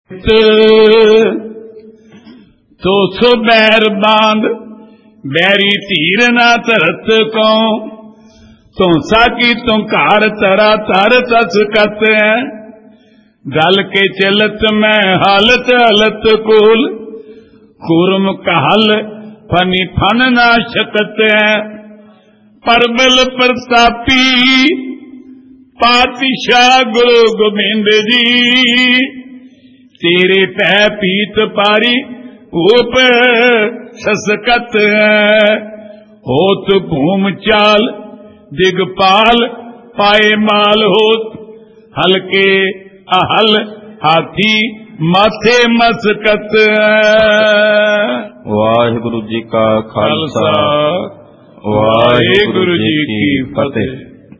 तो सो बैर बांध बैरी धीर ना धरत को तू साकी तू कार तरा तर तस कत है गल के चलत मैं हालत हलत कूल कुरम कहल फनी फन ना शकत है परबल प्रतापी पातशाह गुरु गोबिंद जी तेरे पै पीत पारी ऊप ससकत है होत भूम चाल दिगपाल पाए माल होत हल्के अहल हाथी माथे मसकत है। वाहिगुरु जी का खालसा वाहिगुरु जी की फतेह।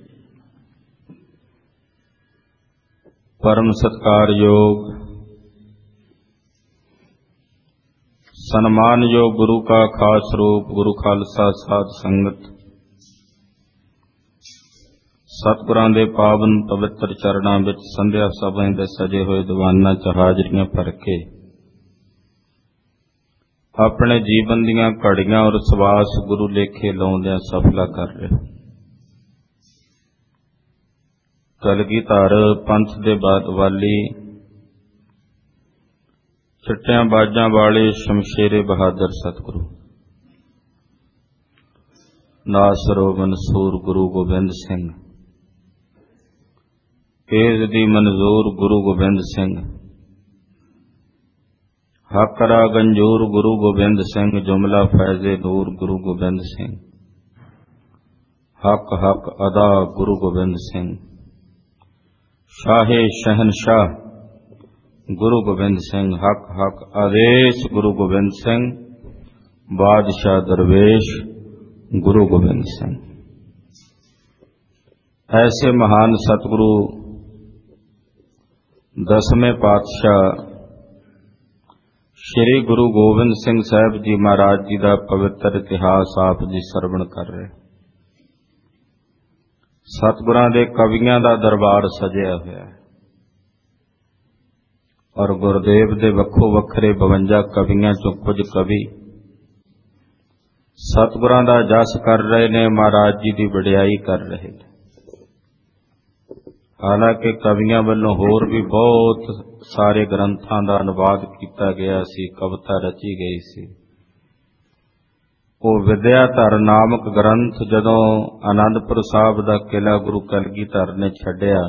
परम सत्कार योग सन्मान योग गुरु का खास रूप गुरु खालसा साध संगत सतगुरां दे पावन पवित्र चरणां विच संध्या सभाएं दे सजे होए दीवानां च हाजरियां भर के अपने जीवन दीयां घड़ियां और सवास गुरु लेखे लाउंदियां सफला कर रहे। कलगीधर पंथ दे वाली चिट्टियां बाजां वाले शमशेरे बहादुर सतगुरु नासरो मंसूर गुरु गोबिंद सिंह तेज दी मंजूर गुरु गोबिंद सिंह हकरा गंजूर गुरु गोबिंद सिंह जुमला फैजे नूर गुरु गोबिंद सिंह हक हक अदा गुरु गोबिंद सिंह शाहे शहनशाह गुरु गोबिंद सिंह हक हक आदेश गुरु गोबिंद सिंह बादशाह दरवेश गुरु गोबिंद सिंह। ऐसे महान सतगुरु दसवें पातशाह श्री गुरु गोबिंद सिंह साहब जी महाराज जी का पवित्र इतिहास आप जी सरवण कर रहे। सतगुरां दे कवियां दा दरबार सजिया होया है और गुरुदेव दे वक्खो वखरे 52 कवियां चों कुछ कवि सतगुरां दा जस कर रहे ने महाराज जी की वडियाई कर रहे। हालांकि कवियां वालों होर भी बहुत सारे ग्रंथां दा अनुवाद किया गया सी, कविता रची गई सी। वो विद्याधर नामक ग्रंथ जदों आनंदपुर साहब दा किला गुरु कलगीधर ने छड्डिया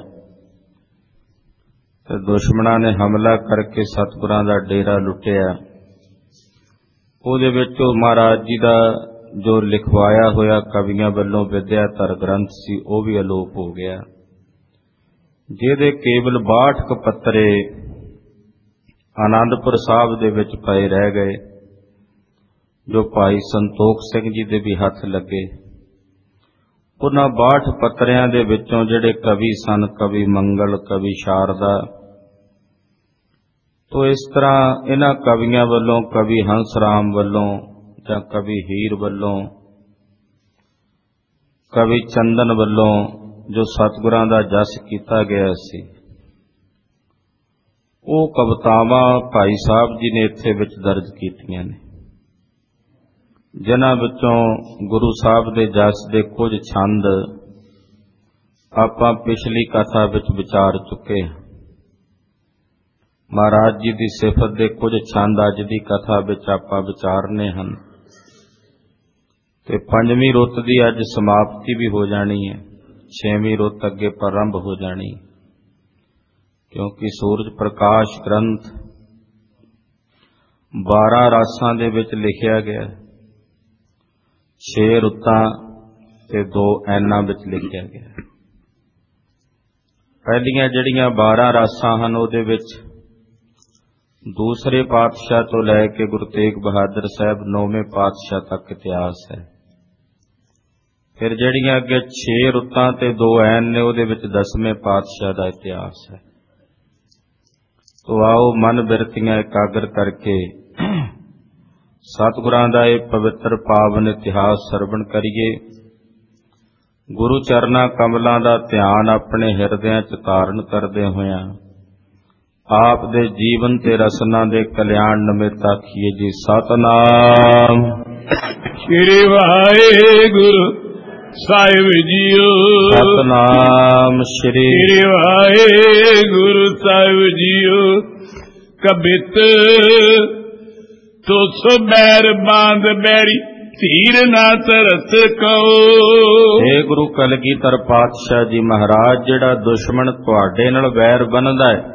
ते दुश्मनां ने हमला करके सतगुरां दा डेरा लुटिया। उहदे विच महाराज जी दा जो लिखवाया होया कवियां वल्लों विद्याधर ग्रंथ सी वह भी अलोप हो गया, जिहदे केवल 62 पत्रे आनंदपुर साहब दे विच पए रह गए, जो भाई संतोख सिंह जी दे भी हथ लगे। उन्हां 62 पत्रियां दे विचों जिहड़े कवि सन, कवि मंगल, कवि शारदा, तो इस तरह इन्हां कवियां वल्लों कवि हंस राम वल्लों जां कवि हीर वल्लों, कवि चंदन वल्लों जो सतगुरां दा जस कीता गया सी, वो कवितावां भाई साहब जी ने इत्थे विच दर्ज कीतियां ने, जिन्हां विचों गुरु साहब दे जस दे कुछ छंद आपां पिछली कथा विच विचार चुके हैं। महाराज जी की सिफत दे कुछ छंद अज की कथा विच आपां विचारने हन ते 5वीं रुत की अज समाप्ति भी हो जानी है, 6वीं रुत अगे प्रारंभ हो जानी, क्योंकि सूरज प्रकाश ग्रंथ 12 रासां दे विच लिखिया गया, 6 रुतां ते 2 ऐनां विच लिखिया गया। पहलियां जिहड़ियां 12 रासां हन उहदे विच दूसरे पातशाह तो लैके गुरु तेग बहादुर साहब 9वें पातशाह तक इतिहास है। फिर जिहड़ियां अगे 6 रुतां ते 2 ऐन ने उहदे विच 10वें पातशाह का इतिहास है। तो आओ मन बिरतियां एकाग्र करके सतगुरां दा इह पवित्र पावन इतिहास सरवण करिए। गुरु चरना कमलों का ध्यान अपने हिरदियां च धारण करदे होया ਆਪ ਦੇ ਜੀਵਨ ਤੇ ਰਸਨਾ ਦੇ ਕਲਿਆਣ ਨਿਮਿਤ ਆਖੀਏ ਜੀ ਸਤਿਨਾਮ। ਸ੍ਰੀ ਵਾਹਿਗੁਰੂ ਸਾਹਿਬ ਜੀਓ। ਸਤਿਨਾਮ ਸ੍ਰੀ ਵਾਹਿਗੁਰੂ ਸਾਹਿਬ ਜੀਓ। ਕਬਿਤ ਤੁਸ ਬੈਰ ਬਾਂਧ ਬੈਰੀ ਧੀਰ ਨਾ ਤਰਸ ਕਉ। हे ਗੁਰੂ ਕਲਗੀਧਰ ਪਾਤਸ਼ਾਹ ਜੀ ਮਹਾਰਾਜ, ਜਿਹੜਾ ਦੁਸ਼ਮਣ ਤੁਹਾਡੇ ਨਾਲ ਵੈਰ ਬੰਨ੍ਹਦਾ ਹੈ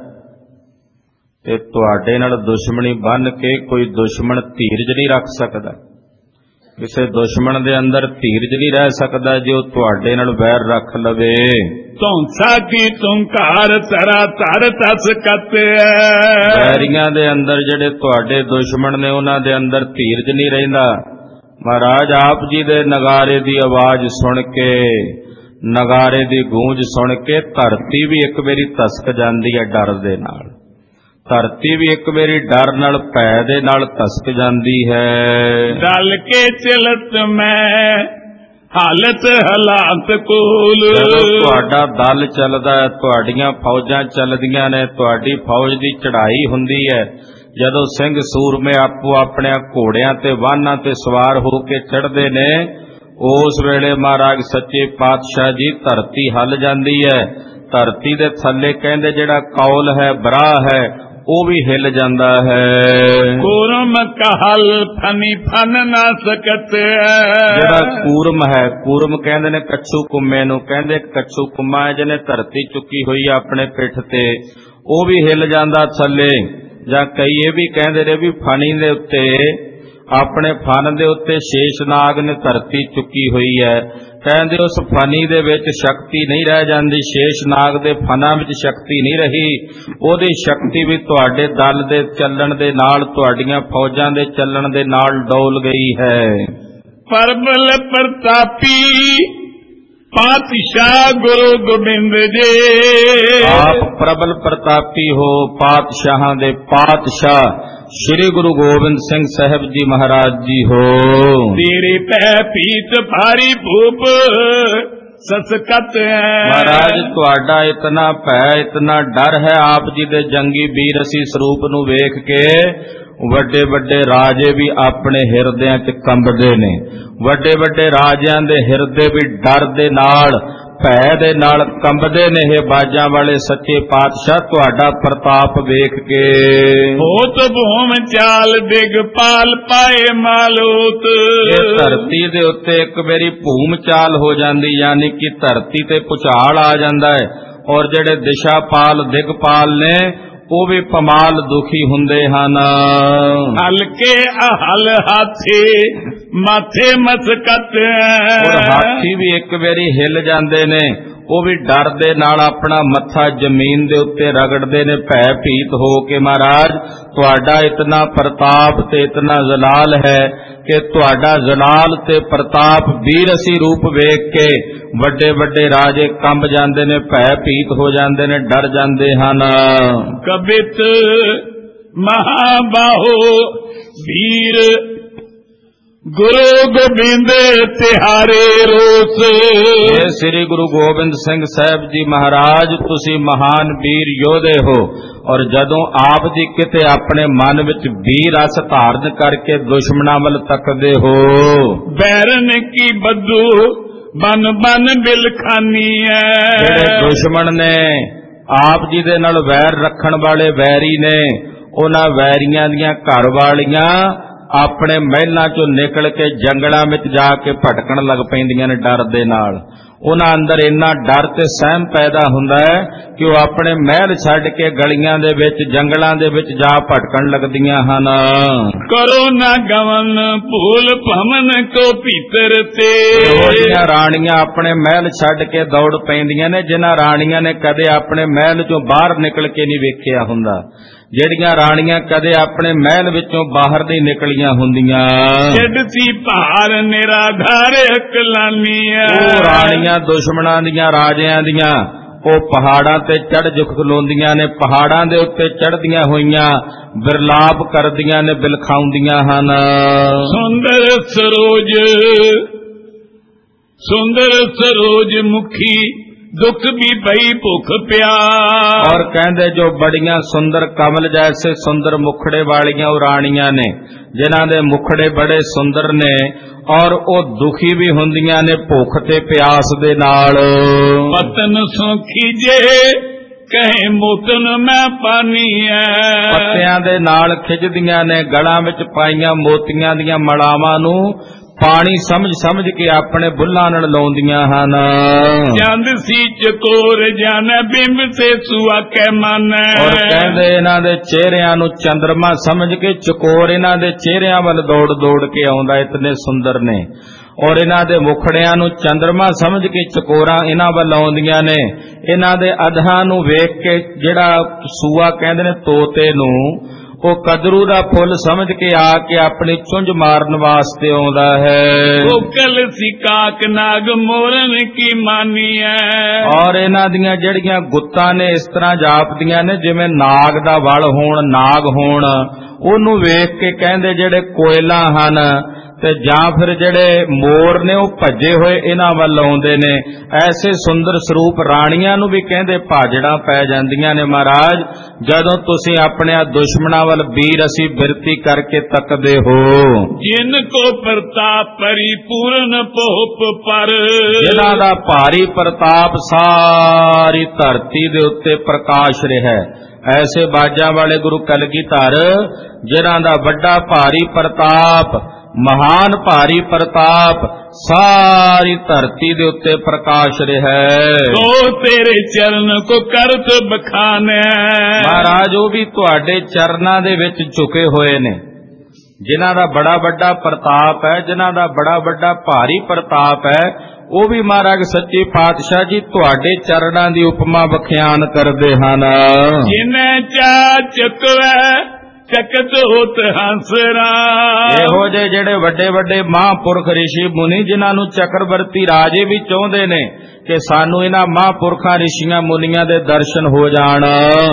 ਤੇ ਤੁਹਾਡੇ ਨਾਲ ਦੁਸ਼ਮਣੀ ਬੰਨ੍ਹ ਕੇ ਕੋਈ ਦੁਸ਼ਮਣ ਧੀਰਜ ਨਹੀਂ ਰੱਖ ਸਕਦਾ। ਕਿਸੇ ਦੁਸ਼ਮਣ ਦੇ ਅੰਦਰ ਧੀਰਜ ਨਹੀਂ ਰਹਿ ਸਕਦਾ ਜੇ ਉਹ ਤੁਹਾਡੇ ਨਾਲ ਵੈਰ ਰੱਖ ਲਵੇ। ਧੌਂਸਾ ਕੀ ਤੁੰਕਾਰ ਤਰਾ ਧਰ ਤਸ ਕਤ। ਵੈਰੀਆਂ ਦੇ ਅੰਦਰ ਜਿਹੜੇ ਤੁਹਾਡੇ ਦੁਸ਼ਮਣ ਨੇ ਉਹਨਾਂ ਦੇ ਅੰਦਰ ਧੀਰਜ ਨਹੀਂ ਰਹਿੰਦਾ। ਮਹਾਰਾਜ ਆਪ ਜੀ ਦੇ ਨਗਾਰੇ ਦੀ ਆਵਾਜ਼ ਸੁਣ ਕੇ, ਨਗਾਰੇ ਦੀ ਗੂੰਜ ਸੁਣ ਕੇ ਧਰਤੀ ਵੀ ਇੱਕ ਵਾਰੀ ਧਸਕ ਜਾਂਦੀ ਹੈ ਡਰ ਦੇ ਨਾਲ। ਧਰਤੀ ਵੀ ਇੱਕ ਵਾਰੀ ਡਰ ਨਾਲ, ਭੈ ਦੇ ਨਾਲ ਧਸਕ ਜਾਂਦੀ ਹੈ। ਡਲ ਕੇ ਚਲਤ ਮੈਂ ਹਾਲਤ ਹਾਲਾਤ ਕੋਲ। ਜਦੋਂ ਤੁਹਾਡਾ ਦਲ ਚੱਲਦਾ ਹੈ, ਤੁਹਾਡੀਆਂ ਫੌਜਾਂ ਚੱਲਦੀਆਂ ਨੇ, ਤੁਹਾਡੀ ਫੌਜ ਦੀ ਚੜ੍ਹਾਈ ਹੁੰਦੀ ਹੈ, ਜਦੋਂ ਸਿੰਘ ਸੂਰਮੇ ਆਪੋ ਆਪਣੇ ਘੋੜਿਆਂ ਤੇ ਵਾਹਨਾਂ ਤੇ ਸਵਾਰ ਹੋ ਕੇ ਚੜ੍ਹਦੇ ਨੇ, ਉਸ ਵੇਲੇ ਮਹਾਰਾਜ ਸੱਚੇ ਪਾਤਸ਼ਾਹ ਜੀ ਧਰਤੀ ਹੱਲ ਜਾਂਦੀ ਹੈ। ਧਰਤੀ ਦੇ ਥੱਲੇ ਕਹਿੰਦੇ ਜਿਹੜਾ ਕੌਲ ਹੈ, ਬਰਾਹ ਹੈ, ਉਹ ਵੀ ਹਿੱਲ ਜਾਂਦਾ ਹੈ। ਕੂਰਮ ਕਹਲ ਫਨੀ ਫਨ ਨਾ ਸਕਤ। ਜਿਹੜਾ ਕੂਰਮ ਹੈ, ਕੂਰਮ ਕਹਿੰਦੇ ਨੇ ਕੱਛੂ ਕੁੰਮੇ ਨੂੰ, ਕਹਿੰਦੇ ਕੱਛੂ ਕੁੰਮਾ ਹੈ ਜਿਹਨੇ ਧਰਤੀ ਚੁੱਕੀ ਹੋਈ ਆਪਣੇ ਪਿੱਠ ਤੇ, ਉਹ ਵੀ ਹਿੱਲ ਜਾਂਦਾ ਥੱਲੇ। ਜਾਂ ਕਈ ਇਹ ਵੀ ਕਹਿੰਦੇ ਨੇ ਵੀ ਫਣੀ ਦੇ ਉੱਤੇ, ਆਪਣੇ ਫਨ ਦੇ ਉੱਤੇ ਸ਼ੇਸ਼ਨਾਗ ਨੇ ਧਰਤੀ ਚੁੱਕੀ ਹੋਈ ਹੈ। ਕਹਿੰਦੇ ਉਸ ਫਨੀ ਦੇ ਵਿੱਚ ਸ਼ਕਤੀ ਨਹੀਂ ਰਹਿ ਜਾਂਦੀ, ਸ਼ੇਸ਼ਨਾਗ ਦੇ ਫਨਾਂ ਵਿੱਚ ਸ਼ਕਤੀ ਨਹੀਂ ਰਹੀ, ਉਹਦੀ ਸ਼ਕਤੀ ਵੀ ਤੁਹਾਡੇ ਦਲ ਦੇ ਚੱਲਣ ਦੇ ਨਾਲ, ਤੁਹਾਡੀਆਂ ਫੌਜਾਂ ਦੇ ਚੱਲਣ ਦੇ ਨਾਲ ਡੋਲ ਗਈ ਹੈ। ਪਰਬਲ ਪ੍ਰਤਾਪੀ ਪਾਤਸ਼ਾਹ ਗੁਰੂ ਗੋਬਿੰਦ ਜੀ। ਆਪ ਪ੍ਰਬਲ ਪ੍ਰਤਾਪੀ ਹੋ, ਪਾਤਸ਼ਾਹਾਂ ਦੇ ਪਾਤਸ਼ਾਹ ਸ਼੍ਰੀ ਗੁਰੂ ਗੋਬਿੰਦ ਸਿੰਘ ਸਾਹਿਬ ਜੀ ਮਹਾਰਾਜ ਜੀ ਹੋ। ਤੇਰੇ ਪੈ ਪੀਤ ਭਾਰੀ ਭੂਪ ਸਸਕਤ ਹੈ। ਮਹਾਰਾਜ ਤੁਹਾਡਾ ਇਤਨਾ ਭੈ, ਇਤਨਾ ਡਰ ਹੈ ਆਪ ਜੀ ਦੇ ਜੰਗੀ ਵੀਰ ਅਸੀਂ ਸਰੂਪ ਨੂੰ ਵੇਖ ਕੇ ਵੱਡੇ ਵੱਡੇ ਰਾਜੇ ਵੀ ਆਪਣੇ ਹਿਰਦਿਆਂ 'ਚ ਕੰਬਦੇ ਨੇ। ਵੱਡੇ ਵੱਡੇ ਰਾਜਿਆਂ ਦੇ ਹਿਰਦੇ ਵੀ ਡਰ ਦੇ ਨਾਲ, ਭੈ ਦੇ ਨਾਲ ਕੰਬਦੇ ਨੇ। ਇਹ ਬਾਜਾਂ ਵਾਲੇ ਸੱਚੇ ਪਾਤਸ਼ਾਹ ਤੁਹਾਡਾ ਪ੍ਰਤਾਪ ਵੇਖ ਕੇ। ਹੋਤ ਭੂਮ ਚਾਲ ਦਿਗਪਾਲ ਪਾਏ ਮਾਲੋਤ। ਇਹ ਧਰਤੀ ਦੇ ਉੱਤੇ ਇੱਕ ਵਾਰੀ ਭੂਮ ਚਾਲ ਹੋ ਜਾਂਦੀ, ਯਾਨੀ ਕਿ ਧਰਤੀ ਤੇ ਭੁਚਾਲ ਆ ਜਾਂਦਾ ਹੈ, ਔਰ ਜਿਹੜੇ ਦਿਸ਼ਾਪਾਲ ਦਿਗਪਾਲ ਨੇ ਉਹ ਵੀ ਪਮਾਲ ਦੁਖੀ ਹੁੰਦੇ ਹਨ। ਹਲਕੇ ਅਹਲ ਹਾਥੀ ਮਾਥੇ ਮਸਕਤ। ਔਰ ਹਾਥੀ ਵੀ ਇੱਕ ਵਾਰੀ ਹਿੱਲ ਜਾਂਦੇ ਨੇ, ਉਹ ਵੀ ਡਰ ਦੇ ਨਾਲ ਆਪਣਾ ਮੱਥਾ ਜ਼ਮੀਨ ਦੇ ਉੱਤੇ ਰਗੜਦੇ ਨੇ ਭੈ ਭੀਤ ਹੋ ਕੇ। ਮਹਾਰਾਜ ਤੁਹਾਡਾ ਇਤਨਾ ਪ੍ਰਤਾਪ ਤੇ ਇਤਨਾ ਜਲਾਲ ਹੈ ਕਿ ਤੁਹਾਡਾ ਜਲਾਲ ਤੇ ਪ੍ਰਤਾਪ ਵੀਰਸੀ ਰੂਪ ਵੇਖ ਕੇ ਵੱਡੇ ਵੱਡੇ ਰਾਜੇ ਕੰਬ ਜਾਂਦੇ ਨੇ, ਭੈ ਭੀਤ ਹੋ ਜਾਂਦੇ ਨੇ, ਡਰ ਜਾਂਦੇ ਹਨ। ਕਬਿਤ ਮਹਾਬਾਹੋ ਵੀਰ ਗੁਰੂ ਗੋਬਿੰਦ ਤਿਹਾਰੇ ਰੋਸ। ਇਹ ਸ੍ਰੀ ਗੁਰੂ ਗੋਬਿੰਦ ਸਿੰਘ ਸਾਹਿਬ ਜੀ ਮਹਾਰਾਜ, ਤੁਸੀਂ ਮਹਾਨ ਵੀਰ ਯੋਧੇ ਹੋ, ਔਰ ਜਦੋਂ ਆਪ ਜੀ ਕਿਤੇ ਆਪਣੇ ਮਨ ਵਿੱਚ ਵੀਰ ਰਸ ਧਾਰਨ ਕਰਕੇ ਦੁਸ਼ਮਣਾਂ ਵੱਲ ਤੱਕਦੇ ਹੋ, ਬੈਰਨ ਕੀ ਬੱਦੂ ਬਨ ਬਨ ਬਿਲਖਾਨੀ ਹੈ। ਜਿਹੜੇ ਦੁਸ਼ਮਣ ਨੇ ਆਪ ਜੀ ਦੇ ਨਾਲ ਵੈਰ ਰੱਖਣ ਵਾਲੇ ਵੈਰੀ ਨੇ, ਉਹਨਾਂ ਵੈਰੀਆਂ ਦੀਆਂ ਘਰ ਵਾਲੀਆਂ ਆਪਣੇ ਮਹਿਲਾਂ ਚੋਂ ਨਿਕਲ ਕੇ ਜੰਗਲਾਂ ਵਿੱਚ ਜਾ ਕੇ ਭਟਕਣ ਲੱਗ ਪੈਂਦੀਆਂ ਨੇ ਡਰ ਦੇ ਨਾਲ। ਉਹਨਾਂ ਅੰਦਰ ਇੰਨਾ ਡਰ ਤੇ ਸਹਿਮ ਪੈਦਾ ਹੁੰਦਾ ਹੈ ਕਿ ਉਹ ਆਪਣੇ ਮਹਿਲ ਛੱਡ ਕੇ ਗਲੀਆਂ ਦੇ ਵਿੱਚ, ਜੰਗਲਾਂ ਦੇ ਵਿੱਚ ਜਾ ਭਟਕਣ ਲੱਗਦੀਆਂ ਹਨ। ਕਰੋ ਨਾ ਗਵਨ ਭੂਲ ਭਮਨ ਕੋ ਭੀਤਰ ਤੇ। ਉਹਦੀਆਂ ਰਾਣੀਆਂ ਆਪਣੇ ਮਹਿਲ ਛੱਡ ਕੇ ਦੌੜ ਪੈਂਦੀਆਂ ਨੇ, ਜਿਨ੍ਹਾਂ ਰਾਣੀਆਂ ਨੇ ਕਦੇ ਆਪਣੇ ਮਹਿਲ ਚੋਂ ਬਾਹਰ ਨਿਕਲ ਕੇ ਨਹੀਂ ਵੇਖਿਆ ਹੁੰਦਾ, ਜਿਹੜੀਆਂ ਰਾਣੀਆਂ ਕਦੇ ਆਪਣੇ ਮਹਿਲ ਵਿੱਚੋਂ ਬਾਹਰ ਨਹੀਂ ਨਿਕਲੀਆਂ ਹੁੰਦੀਆਂ। ਛੱਡਤੀ ਭਾਰ ਨਿਰਾਧਾਰ ਅਕਲਾਨੀਆਂ। ਉਹ ਰਾਣੀਆਂ ਦੁਸ਼ਮਣਾਂ ਦੀਆਂ, ਰਾਜਿਆਂ ਦੀਆਂ, ਉਹ ਪਹਾੜਾਂ ਤੇ ਚੜ੍ਹ ਝੁਕ ਖਲੋਂਦੀਆਂ ਨੇ, ਪਹਾੜਾਂ ਦੇ ਉੱਤੇ ਚੜ੍ਹਦੀਆਂ ਹੋਈਆਂ ਬਿਰਲਾਪ ਕਰਦੀਆਂ ਨੇ, ਬਿਲਖਾਉਂਦੀਆਂ ਹਨ। ਸੁੰਦਰ ਸਰੋਜ, ਸੁੰਦਰ ਸਰੋਜ ਮੁਖੀ दुख भी भई भुख प्यास। और कहते जो बड़ियां सुंदर कमल जैसे सुंदर मुखड़े वालियां राणियां ने, जिन्हां दे मुखड़े बड़े सुंदर ने, और ਉਹ दुखी भी ਹੁੰਦੀਆਂ ਨੇ ਭੁੱਖ ਤੇ ਪਿਆਸ ਦੇ ਨਾਲ। पतन सो खीजे कहे मोतन मैं पानी है। ਪੱਤਿਆਂ ਦੇ ਨਾਲ ਖਿੱਚਦੀਆਂ ਨੇ, ਗਲਾਂ ਵਿੱਚ ਪਾਈਆਂ ਮੋਤੀਆਂ ਦੀਆਂ ਮਲਾਵਾਂ ਨੂੰ ਪਾਣੀ ਸਮਝ ਸਮਝ ਕੇ ਆਪਣੇ ਬੁੱਲਾਂ ਨਾਲ ਲਾਉਂਦੀਆਂ ਹਨ। ਚੰਦ ਸੀ ਚਕੋਰ ਜਾਣੈ ਬਿੰਬ ਸੇ ਸੁਆ ਕੈ ਮਾਨੈ। ਔਰ ਕਹਿੰਦੇ ਇਹਨਾਂ ਦੇ ਚਿਹਰਿਆਂ ਨੂੰ ਚੰਦਰਮਾ ਸਮਝ ਕੇ ਚਕੋਰ ਇਹਨਾਂ ਦੇ ਚਿਹਰਿਆਂ ਵੱਲ ਦੌੜ ਦੌੜ ਕੇ ਆਉਂਦਾ, ਇਤਨੇ ਸੁੰਦਰ ਨੇ। ਔਰ ਇਹਨਾਂ ਦੇ ਮੁਖੜਿਆਂ ਨੂੰ ਚੰਦਰਮਾ ਸਮਝ ਕੇ ਚਕੋਰਾਂ ਇਹਨਾਂ ਵੱਲ ਆਉਂਦੀਆਂ ਨੇ। ਇਹਨਾਂ ਦੇ ਅਧਾਂ ਨੂੰ ਵੇਖ ਕੇ ਜਿਹੜਾ ਸੂਆ ਕਹਿੰਦੇ ਨੇ ਤੋਤੇ ਨੂੰ, ਉਹ ਕਦਰੂ ਦਾ ਫੁੱਲ ਸਮਝ ਕੇ ਆ ਕੇ ਆਪਣੀ ਚੁੰਝ ਮਾਰਨ ਵਾਸਤੇ ਆਉਂਦਾ ਹੈ। ਕੋਕਲ ਸਿਕਾਕ ਨਾਗ ਮੋਰਨ ਕੀ ਮਾਨੀ ਹੈ। ਔਰ ਇਹਨਾਂ ਦੀਆਂ ਜਿਹੜੀਆਂ ਗੁੱਤਾਂ ਨੇ ਇਸ ਤਰ੍ਹਾਂ ਜਾਪਦੀਆਂ ਨੇ ਜਿਵੇਂ ਨਾਗ ਦਾ ਵਲ ਹੋਣ, ਨਾਗ ਹੋਣ। ਉਹਨੂੰ ਵੇਖ ਕੇ ਕਹਿੰਦੇ ਜਿਹੜੇ ਕੋਇਲਾਂ ਹਨ ਤੇ ਜਾਂ ਫਿਰ ਜਿਹੜੇ ਮੋਰ ਨੇ ਉਹ ਭੱਜੇ ਹੋਏ ਇਹਨਾਂ ਵੱਲ ਆਉਂਦੇ ਨੇ। ਐਸੇ ਸੁੰਦਰ ਸਰੂਪ ਰਾਣੀਆਂ ਨੂੰ ਵੀ ਕਹਿੰਦੇ ਭਾਜੜਾਂ ਪੈ ਜਾਂਦੀਆਂ ਨੇ ਮਹਾਰਾਜ, ਜਦੋਂ ਤੁਸੀਂ ਆਪਣੇ ਦੁਸ਼ਮਣਾਂ ਵੱਲ ਵੀਰ ਅਸੀਂ ਬਿਰਤੀ ਕਰਕੇ ਤੱਕਦੇ ਹੋ। ਜਿਨ ਕੋ ਪ੍ਰਤਾਪ ਪਰਿਪੂਰਨ ਭੋਪ ਪਰ, ਜਿਨ੍ਹਾਂ ਦਾ ਭਾਰੀ ਪ੍ਰਤਾਪ ਸਾਰੀ ਧਰਤੀ ਦੇ ਉੱਤੇ ਪ੍ਰਕਾਸ਼ ਰਿਹਾ। ਐਸੇ ਬਾਜਾਂ ਵਾਲੇ ਗੁਰੂ ਕਲਗੀਧਰ, ਜਿਨ੍ਹਾਂ ਦਾ ਵੱਡਾ ਭਾਰੀ ਪ੍ਰਤਾਪ, ਮਹਾਨ ਭਾਰੀ ਪ੍ਰਤਾਪ ਸਾਰੀ ਧਰਤੀ ਦੇ ਉੱਤੇ ਪ੍ਰਕਾਸ਼ ਰਿਹਾ। ਸੋ ਤੇਰੇ ਚਰਨ ਕੋ ਕਰਤ ਬਖਾਨੈ। ਮਹਾਰਾਜ ਉਹ ਵੀ ਤੁਹਾਡੇ ਚਰਨਾਂ ਦੇ ਵਿੱਚ ਝੁਕੇ ਹੋਏ ਨੇ, ਜਿਨ੍ਹਾਂ ਦਾ ਬੜਾ ਵੱਡਾ ਪ੍ਰਤਾਪ ਹੈ, ਜਿਨ੍ਹਾਂ ਦਾ ਬੜਾ ਵੱਡਾ ਭਾਰੀ ਪ੍ਰਤਾਪ ਹੈ। ਉਹ ਵੀ ਮਹਾਰਾਜ ਸੱਚੇ ਪਾਤਸ਼ਾਹ ਜੀ ਤੁਹਾਡੇ ਚਰਨਾਂ ਦੀ ਉਪਮਾ ਵਿਖਿਆਨ ਕਰਦੇ ਹਨ। ਜਿਨੈ ਚਾ ਚਕਵੈ ਚਕਤ ਹੋਤ ਹੰਸਰਾ। ਇਹੋ ਜਿਹੇ ਜਿਹੜੇ ਵੱਡੇ ਵੱਡੇ ਮਹਾਂਪੁਰਖ ਰਿਸ਼ੀ ਮੁਨੀ, ਜਿਨ੍ਹਾਂ ਨੂੰ ਚੱਕਰਵਰਤੀ ਰਾਜੇ ਵੀ ਚਾਹੁੰਦੇ ਨੇ ਕਿ ਸਾਨੂੰ ਇਹਨਾਂ ਮਹਾਂਪੁਰਖਾਂ ਰਿਸ਼ੀਆਂ ਮੁਨੀਆਂ ਦੇ ਦਰਸ਼ਨ ਹੋ ਜਾਣ।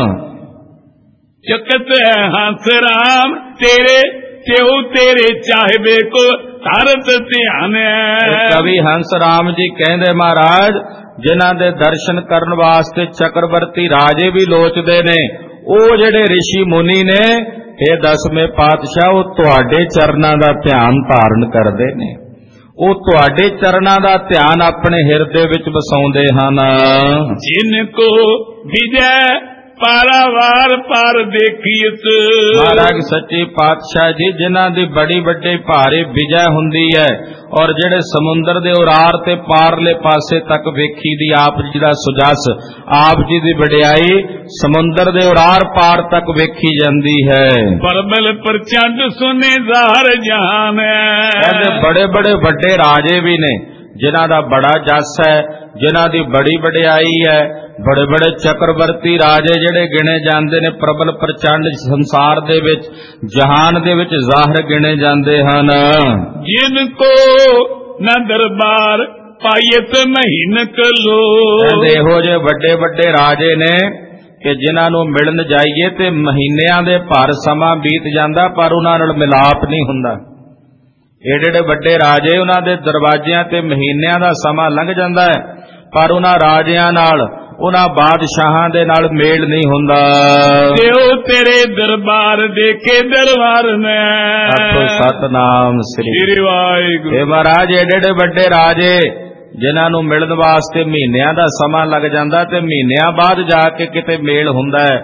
ਚਕਤ ਹੈ ਹੰਸ ਰਾਮ ਤੇਰੇ ਤਿਉ ਤੇਰੇ ਚਾਹਵੇ ਕੋ ਧਰਤ ਧਿਆਨ ਹੈ। ਕਵੀ ਹੰਸ ਰਾਮ ਜੀ ਕਹਿੰਦੇ ਮਹਾਰਾਜ, ਜਿਨ੍ਹਾਂ ਦੇ ਦਰਸ਼ਨ ਕਰਨ ਵਾਸਤੇ ਚੱਕਰਵਰਤੀ ਰਾਜੇ ਵੀ ਲੋਚਦੇ ਨੇ, ਉਹ ਜਿਹੜੇ ਰਿਸ਼ੀ ਮੁਨੀ ਨੇ, ਇਹ ਦਸਵੇਂ ਪਾਤਸ਼ਾਹ, ਉਹ ਤੁਹਾਡੇ ਚਰਨਾਂ ਦਾ ਧਿਆਨ ਧਾਰਨ ਕਰਦੇ ਨੇ। ਉਹ ਤੁਹਾਡੇ ਚਰਨਾਂ ਦਾ ਧਿਆਨ ਆਪਣੇ ਹਿਰਦੇ ਵਿੱਚ ਵਸਾਉਂਦੇ ਹਨ। ਜਿਨ ਕੋ ਵਿਜੈ ਪਾਰਾਵਾਰ ਪਰ ਦੇਖੀਤ। ਮਹਾਰਾਜ ਸੱਚੇ ਪਾਤਸ਼ਾਹ ਜੀ, ਜਿਨ੍ਹਾਂ ਦੀ ਬੜੀ ਵੱਡੀ ਭਾਰੀ ਵਿਜੈ ਹੁੰਦੀ ਹੈ, ਔਰ ਜਿਹੜੇ ਸਮੁੰਦਰ ਦੇ ਉਰਾਰ ਤੇ ਪਾਰਲੇ ਪਾਸੇ ਤੱਕ ਵੇਖੀ ਦੀ ਆਪ ਜੀ ਦਾ ਸੁਜਸ, ਆਪ ਜੀ ਦੀ ਵਡਿਆਈ ਸਮੁੰਦਰ ਦੇ ਉਰਾਰ ਪਾਰ ਤੱਕ ਵੇਖੀ ਜਾਂਦੀ ਹੈ। ਪਰਬਲ ਪ੍ਰਚੰਡ ਸੁਨੇ ਜ਼ਾਹਰ ਜਹਾਨ ਹੈ। ਕਹਿੰਦੇ ਬੜੇ ਬੜੇ ਵੱਡੇ ਰਾਜੇ ਵੀ ਨੇ, ਜਿਨ੍ਹਾਂ ਦਾ ਬੜਾ ਜਸ ਹੈ, ਜਿਨ੍ਹਾਂ ਦੀ ਬੜੀ ਵਡਿਆਈ ਹੈ। ਬੜੇ ਬੜੇ ਚੱਕਰਵਰਤੀ ਰਾਜੇ ਜਿਹੜੇ ਗਿਣੇ ਜਾਂਦੇ ਨੇ, ਪ੍ਰਬਲ ਪ੍ਰਚੰਡ ਸੰਸਾਰ ਦੇ ਵਿੱਚ, ਜਹਾਨ ਦੇ ਵਿੱਚ ਜ਼ਾਹਰ ਗਿਣੇ ਜਾਂਦੇ ਹਨ। ਜਿਨ ਕੋ ਨ ਦਰਬਾਰ ਪਾਇਤ ਮਹੀਨਕ ਲੋ। ਇਹੋ ਜਿਹੇ ਵੱਡੇ ਵੱਡੇ ਰਾਜੇ ਨੇ ਕਿ ਜਿਨ੍ਹਾਂ ਨੂੰ ਮਿਲਣ ਜਾਈਏ ਤੇ ਮਹੀਨਿਆਂ ਦੇ ਭਰ ਸਮਾਂ ਬੀਤ ਜਾਂਦਾ, ਪਰ ਉਹਨਾਂ ਨਾਲ ਮਿਲਾਪ ਨਹੀਂ ਹੁੰਦਾ। ਏਡੇ ਵੱਡੇ ਰਾਜੇ, ਉਹਨਾਂ ਦੇ ਦਰਵਾਜ਼ਿਆਂ ਤੇ ਮਹੀਨਿਆਂ ਦਾ ਸਮਾਂ ਲੰਘ ਜਾਂਦਾ ਹੈ, ਪਰ ਉਹਨਾਂ ਰਾਜਿਆਂ ਨਾਲ, ਉਹਨਾਂ ਬਾਦਸ਼ਾਹਾਂ ਦੇ ਨਾਲ ਮੇਲ ਨਹੀਂ ਹੁੰਦਾ। ਤਿਉ ਤੇਰੇ ਦਰਬਾਰ ਦੇਖੇ ਦਰਬਾਰ ਮੈਂ। ਆਖੋ ਸਤਨਾਮ ਸ੍ਰੀ ਵਾਹਿਗੁਰੂ। ਇਹ ਮਹਾਰਾਜ ਏਡੇ ਵੱਡੇ ਰਾਜੇ, ਜਿਨ੍ਹਾਂ ਨੂੰ ਮਿਲਣ ਵਾਸਤੇ ਮਹੀਨਿਆਂ ਦਾ ਸਮਾਂ ਲੱਗ ਜਾਂਦਾ ਤੇ ਮਹੀਨਿਆਂ ਬਾਅਦ ਜਾ ਕੇ ਕਿਤੇ ਮੇਲ ਹੁੰਦਾ ਹੈ।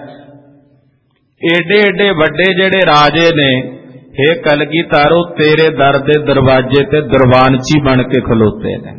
ਏਡੇ ਏਡੇ ਵੱਡੇ ਜਿਹੜੇ ਰਾਜੇ ਨੇ, ਹੇ ਕਲਗੀਧਰ, ਤੇਰੇ ਦਰ ਦੇ ਦਰਵਾਜ਼ੇ ਤੇ ਦਰਬਾਨਚੀ ਬਣ ਕੇ ਖਲੋਤੇ ਨੇ।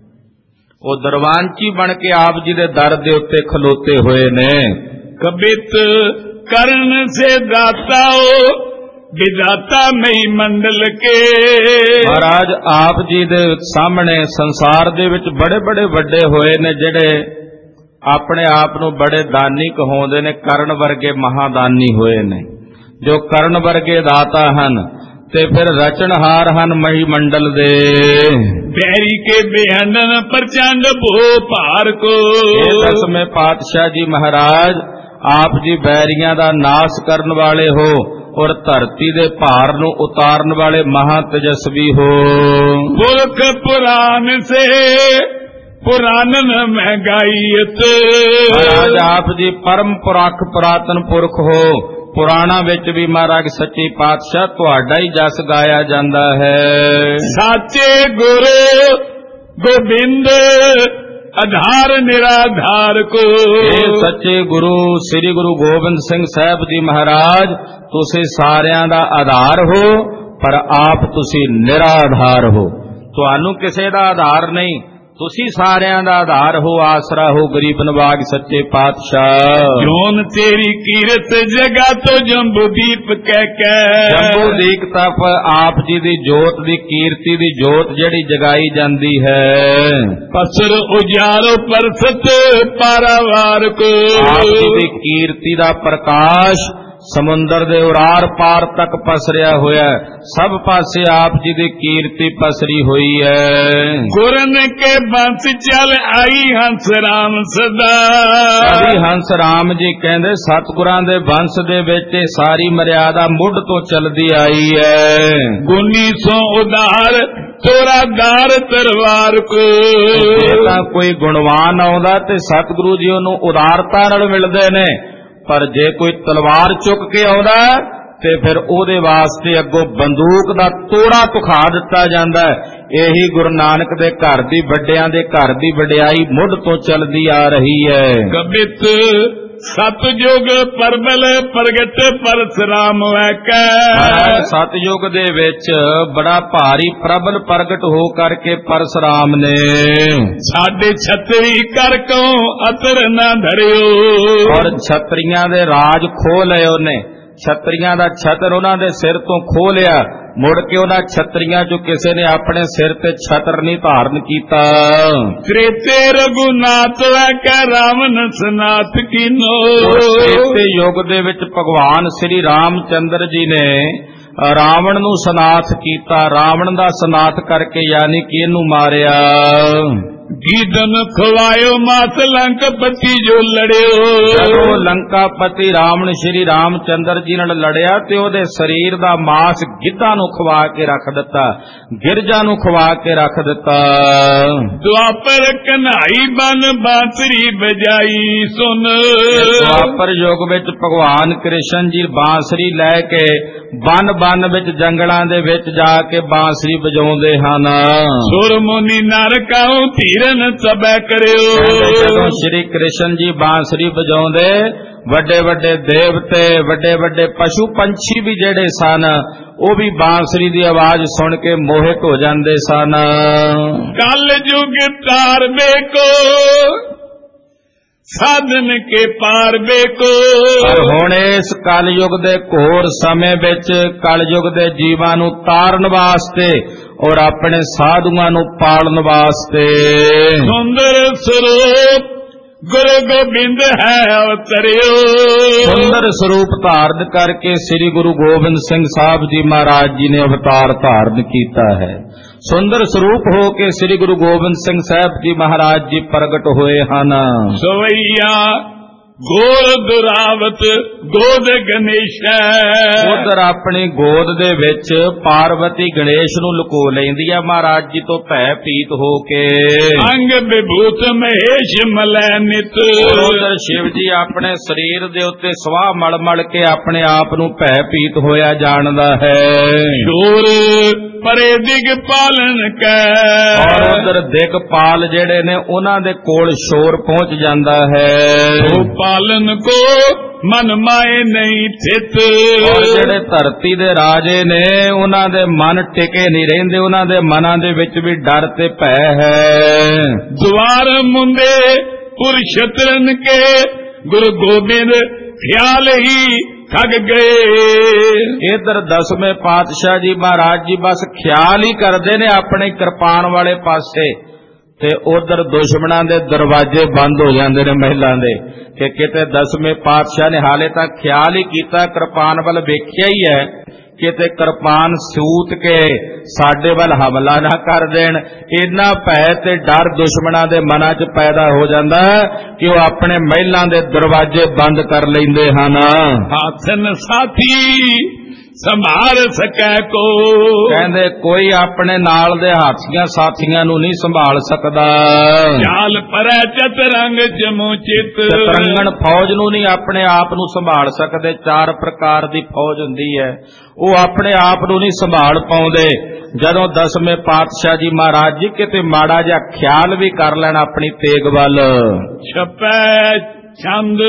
ਉਹ ਦਰਬਾਨਚੀ ਬਣ ਕੇ ਆਪ ਜੀ ਦੇ ਦਰ ਦੇ ਉੱਤੇ ਖਲੋਤੇ ਹੋਏ ਨੇ। ਕਬਿਤ ਕਰਨ ਸੇ ਦਾਤਾਓ ਵਿਦਾਤਾ ਮਈ ਮੰਡਲ ਕੇ। ਮਹਾਰਾਜ ਆਪ ਜੀ ਦੇ ਸਾਹਮਣੇ ਸੰਸਾਰ ਦੇ ਵਿੱਚ ਬੜੇ ਬੜੇ ਵੱਡੇ ਹੋਏ ਨੇ, ਜਿਹੜੇ ਆਪਣੇ ਆਪ ਨੂੰ ਬੜੇ ਦਾਨੀ ਕਹਾਉਂਦੇ ਨੇ, ਕਰਨ ਵਰਗੇ ਮਹਾਦਾਨੀ ਹੋਏ ਨੇ, ਜੋ ਕਰਨ ਵਰਗੇ ਦਾਤਾ ਹਨ ਤੇ ਫਿਰ ਰਚਨਹਾਰ ਹਨ ਮਹੀ ਮੰਡਲ ਦੇ। ਬੈਰੀ ਕੇ ਬੇਹੰਡਨ ਪ੍ਰਚੰਡ ਭੋ ਭਾਰ ਕੋ। ਦਸਵੇਂ ਪਾਤਸ਼ਾਹ ਜੀ ਮਹਾਰਾਜ, ਆਪ ਜੀ ਬੈਰੀਆਂ ਦਾ ਨਾਸ ਕਰਨ ਵਾਲੇ ਹੋ ਔਰ ਧਰਤੀ ਦੇ ਭਾਰ ਨੂੰ ਉਤਾਰਨ ਵਾਲੇ ਮਹਾ ਤੇਜਸਵੀ ਹੋ। ਪੁਰਖ ਪੁਰਾਨ ਸੇ पुराणन में गाईत। महाराज आप जी परम पुरख पुरातन पुरख हो, पुराणा विच भी महाराज सच्चे पातशाह तुहाडा ही जस गाया जांदा है। साचे गुरु गोबिंद आधार निराधार को। सच्चे गुरु श्री गुरु गोबिंद सिंह साहब जी महाराज तुसी सारियां दा आधार हो, पर आप तुसी निराधार हो, तुहानू किसे दा आधार नहीं, तुसी सारियां दा आधार हो, आसरा हो गरीब नवाज सच्चे पातशाह। जोन तेरी कीरत जगा तो जंबूदीप कह जंबूदीप तक आप जी दी जोत दी कीर्ति दी जोत जड़ी जगाई जांदी है। पसर उजारो परसत पारावार को। आप जी दी कीर्ति दा प्रकाश समुंदर दे उरार पार तक पसरिया होया, सब पासे आप जी दी कीर्ति पसरी हुई है। गुरन के बंस चल आई हंस राम सदा। अभी हंस राम जी कहंदे सतगुरां दे वंश दे विच सारी मर्यादा मुੱਢ तो चलदी आई है। गुनी सो उदार तोरा दार तरवार को। जे कोई गुणवान आउंदा ते सतगुरु जी ओनू उदारता नाल मिलदे ने, पर जे कोई तलवार चुक के आउंदा ते फिर ओदे वास्ते अगों बंदूक दा तोड़ा तुखा दिता जांदा है। यही गुरु नानक दे घर दी वड्डियां दे घर दी वड्याई मुੱਢ तो चलदी आ रही है। कबित सतयुग परबल प्रगट परशुराम वैकै। सतयुग दे विच बड़ा भारी प्रबल प्रगट हो करके परशुराम ने साडे छतरी कर को अतर न धरियो। और छतरियां दे राज खो लए ओने, छतरियां दा छतर उन्हां दे सिर तो खो लिया। मुड़ के उन्हां छतरियां चों किसे ने अपने सिर ते छतर नहीं धारण कीता। त्रेते रघुनाथ वैकै रावण सनाथ कीनो। त्रेते युग दे विच भगवान श्री रामचंद्र जी ने रावण नू सनाथ कीता। रावण दा सनाथ करके यानी कि इनू मारिया। गीदन खवायो मात लंकापति जो लड़ियो। जदों लंकापति रावण श्री रामचंद्र जी नाल लड़िया ते ओदे शरीर दा मांस गिद्धां नू खवा के रख दिता, गिरजा नू खवा के रख दिता। द्वापर कन्हाई बन बांसुरी बजाई सुन। द्वापर युग विच भगवान कृष्ण जी बांसुरी लैके बन बन विच जंगलां दे विच जाके बांसुरी वजाउंदे हन। सुर मुनि नर काऊ धीरन सबै करियो। जदों श्री कृष्ण जी बांसुरी वजाउंदे वड्डे वड्डे देवते वड्डे वड्डे पशु पंछी भी जेड़े सन वो भी बांसुरी दी आवाज सुन के मोहित हो जांदे सन। कल युग तार बेको साधन के पार बेको। पर हुण इस कल युग दे घोर समय विच कल युग दे जीवां नू तारन वास्ते और अपने साधुआं नू पालन वास्ते सुंदर स्वरूप गुरु गोबिंद है अवतरियो। सुंदर स्वरूप धारण करके श्री गुरु गोबिंद सिंह साहब जी महाराज जी ने अवतार धारण कीता है। सुंदर स्वरूप हो के श्री गुरु गोबिंद सिंह साहब जी महाराज जी प्रगट होए हन। सवैया गोर दुरावत गोद गणेश। उधर अपनी गोद दे विच पार्वती गणेश नू लुको लैंदी है महाराज जी तो भै भीत हो के। अंग विभूत महेश मलै नित। उधर शिव जी अपने शरीर दे उत्ते स्वाह मल मल के अपने आप नू भै भीत होया जानदा है। शोर परे दिगपालन कै। और उधर दिगपाल जेड़े ने उन्हां दे कोल शोर पहुंच जांदा है। पालन को मन माए नहीं थित। और जेड़े धरती दे राजे ने उन्हां दे मन टिके नहीं रहिंदे, उन्हां दे मनां दे विच भी डर ते भै है। द्वार मुंदे पुरशत्रन के गुरु गोबिंद ख्याल ही ठग गए। इधर 10वें पातशाह जी महाराज जी बस ख्याल ही करते ने अपने कृपान वाले पासे ते उधर दुश्मनां दे दरवाजे बंद हो जांदे ने महलां दे कि किते 10वें पातशाह ने हाले तक ख्याल ही कीता कृपान वाल वेख्या ही है किते कृपान सूत के साडे वाल हमला ना कर देण। इन्ना भै ते डर दुश्मनां दे मनां च पैदा हो जांदा कि वो अपने महलां दे दरवाजे बंद कर लैंदे हन। हाथन साथी ਸੰਭਾਲ ਸਕੈ ਕੋ। ਕਹਿੰਦੇ ਕੋਈ ਆਪਣੇ ਨਾਲ ਦੇ ਹਾਥੀਆਂ ਸਾਥੀਆਂ ਨੂੰ ਨਹੀਂ ਸੰਭਾਲ ਸਕਦਾ। ਚਾਲ ਪਰੈ ਚਤਰੰਗ ਸਮੂਚਿਤ, ਚਤਰੰਗਣ ਫੌਜ ਨੂੰ ਨਹੀਂ ਆਪਣੇ ਆਪ ਨੂੰ ਸੰਭਾਲ ਸਕਦੇ। 4 ਪ੍ਰਕਾਰ ਦੀ ਫੌਜ ਹੁੰਦੀ ਹੈ, ਉਹ ਆਪਣੇ ਆਪ ਨੂੰ ਨਹੀਂ ਸੰਭਾਲ ਪਾਉਂਦੇ। ਜਦੋਂ 10ਵੇਂ ਪਾਤਸ਼ਾਹ ਜੀ ਮਹਾਰਾਜ ਜੀ ਕਿਤੇ ਮਾੜਾ ਜਿਹਾ ਖਿਆਲ ਵੀ ਕਰ ਲੈਣ ਆਪਣੀ ਤੇਗ ਵੱਲ, ਛਪੈ ਛੰਦ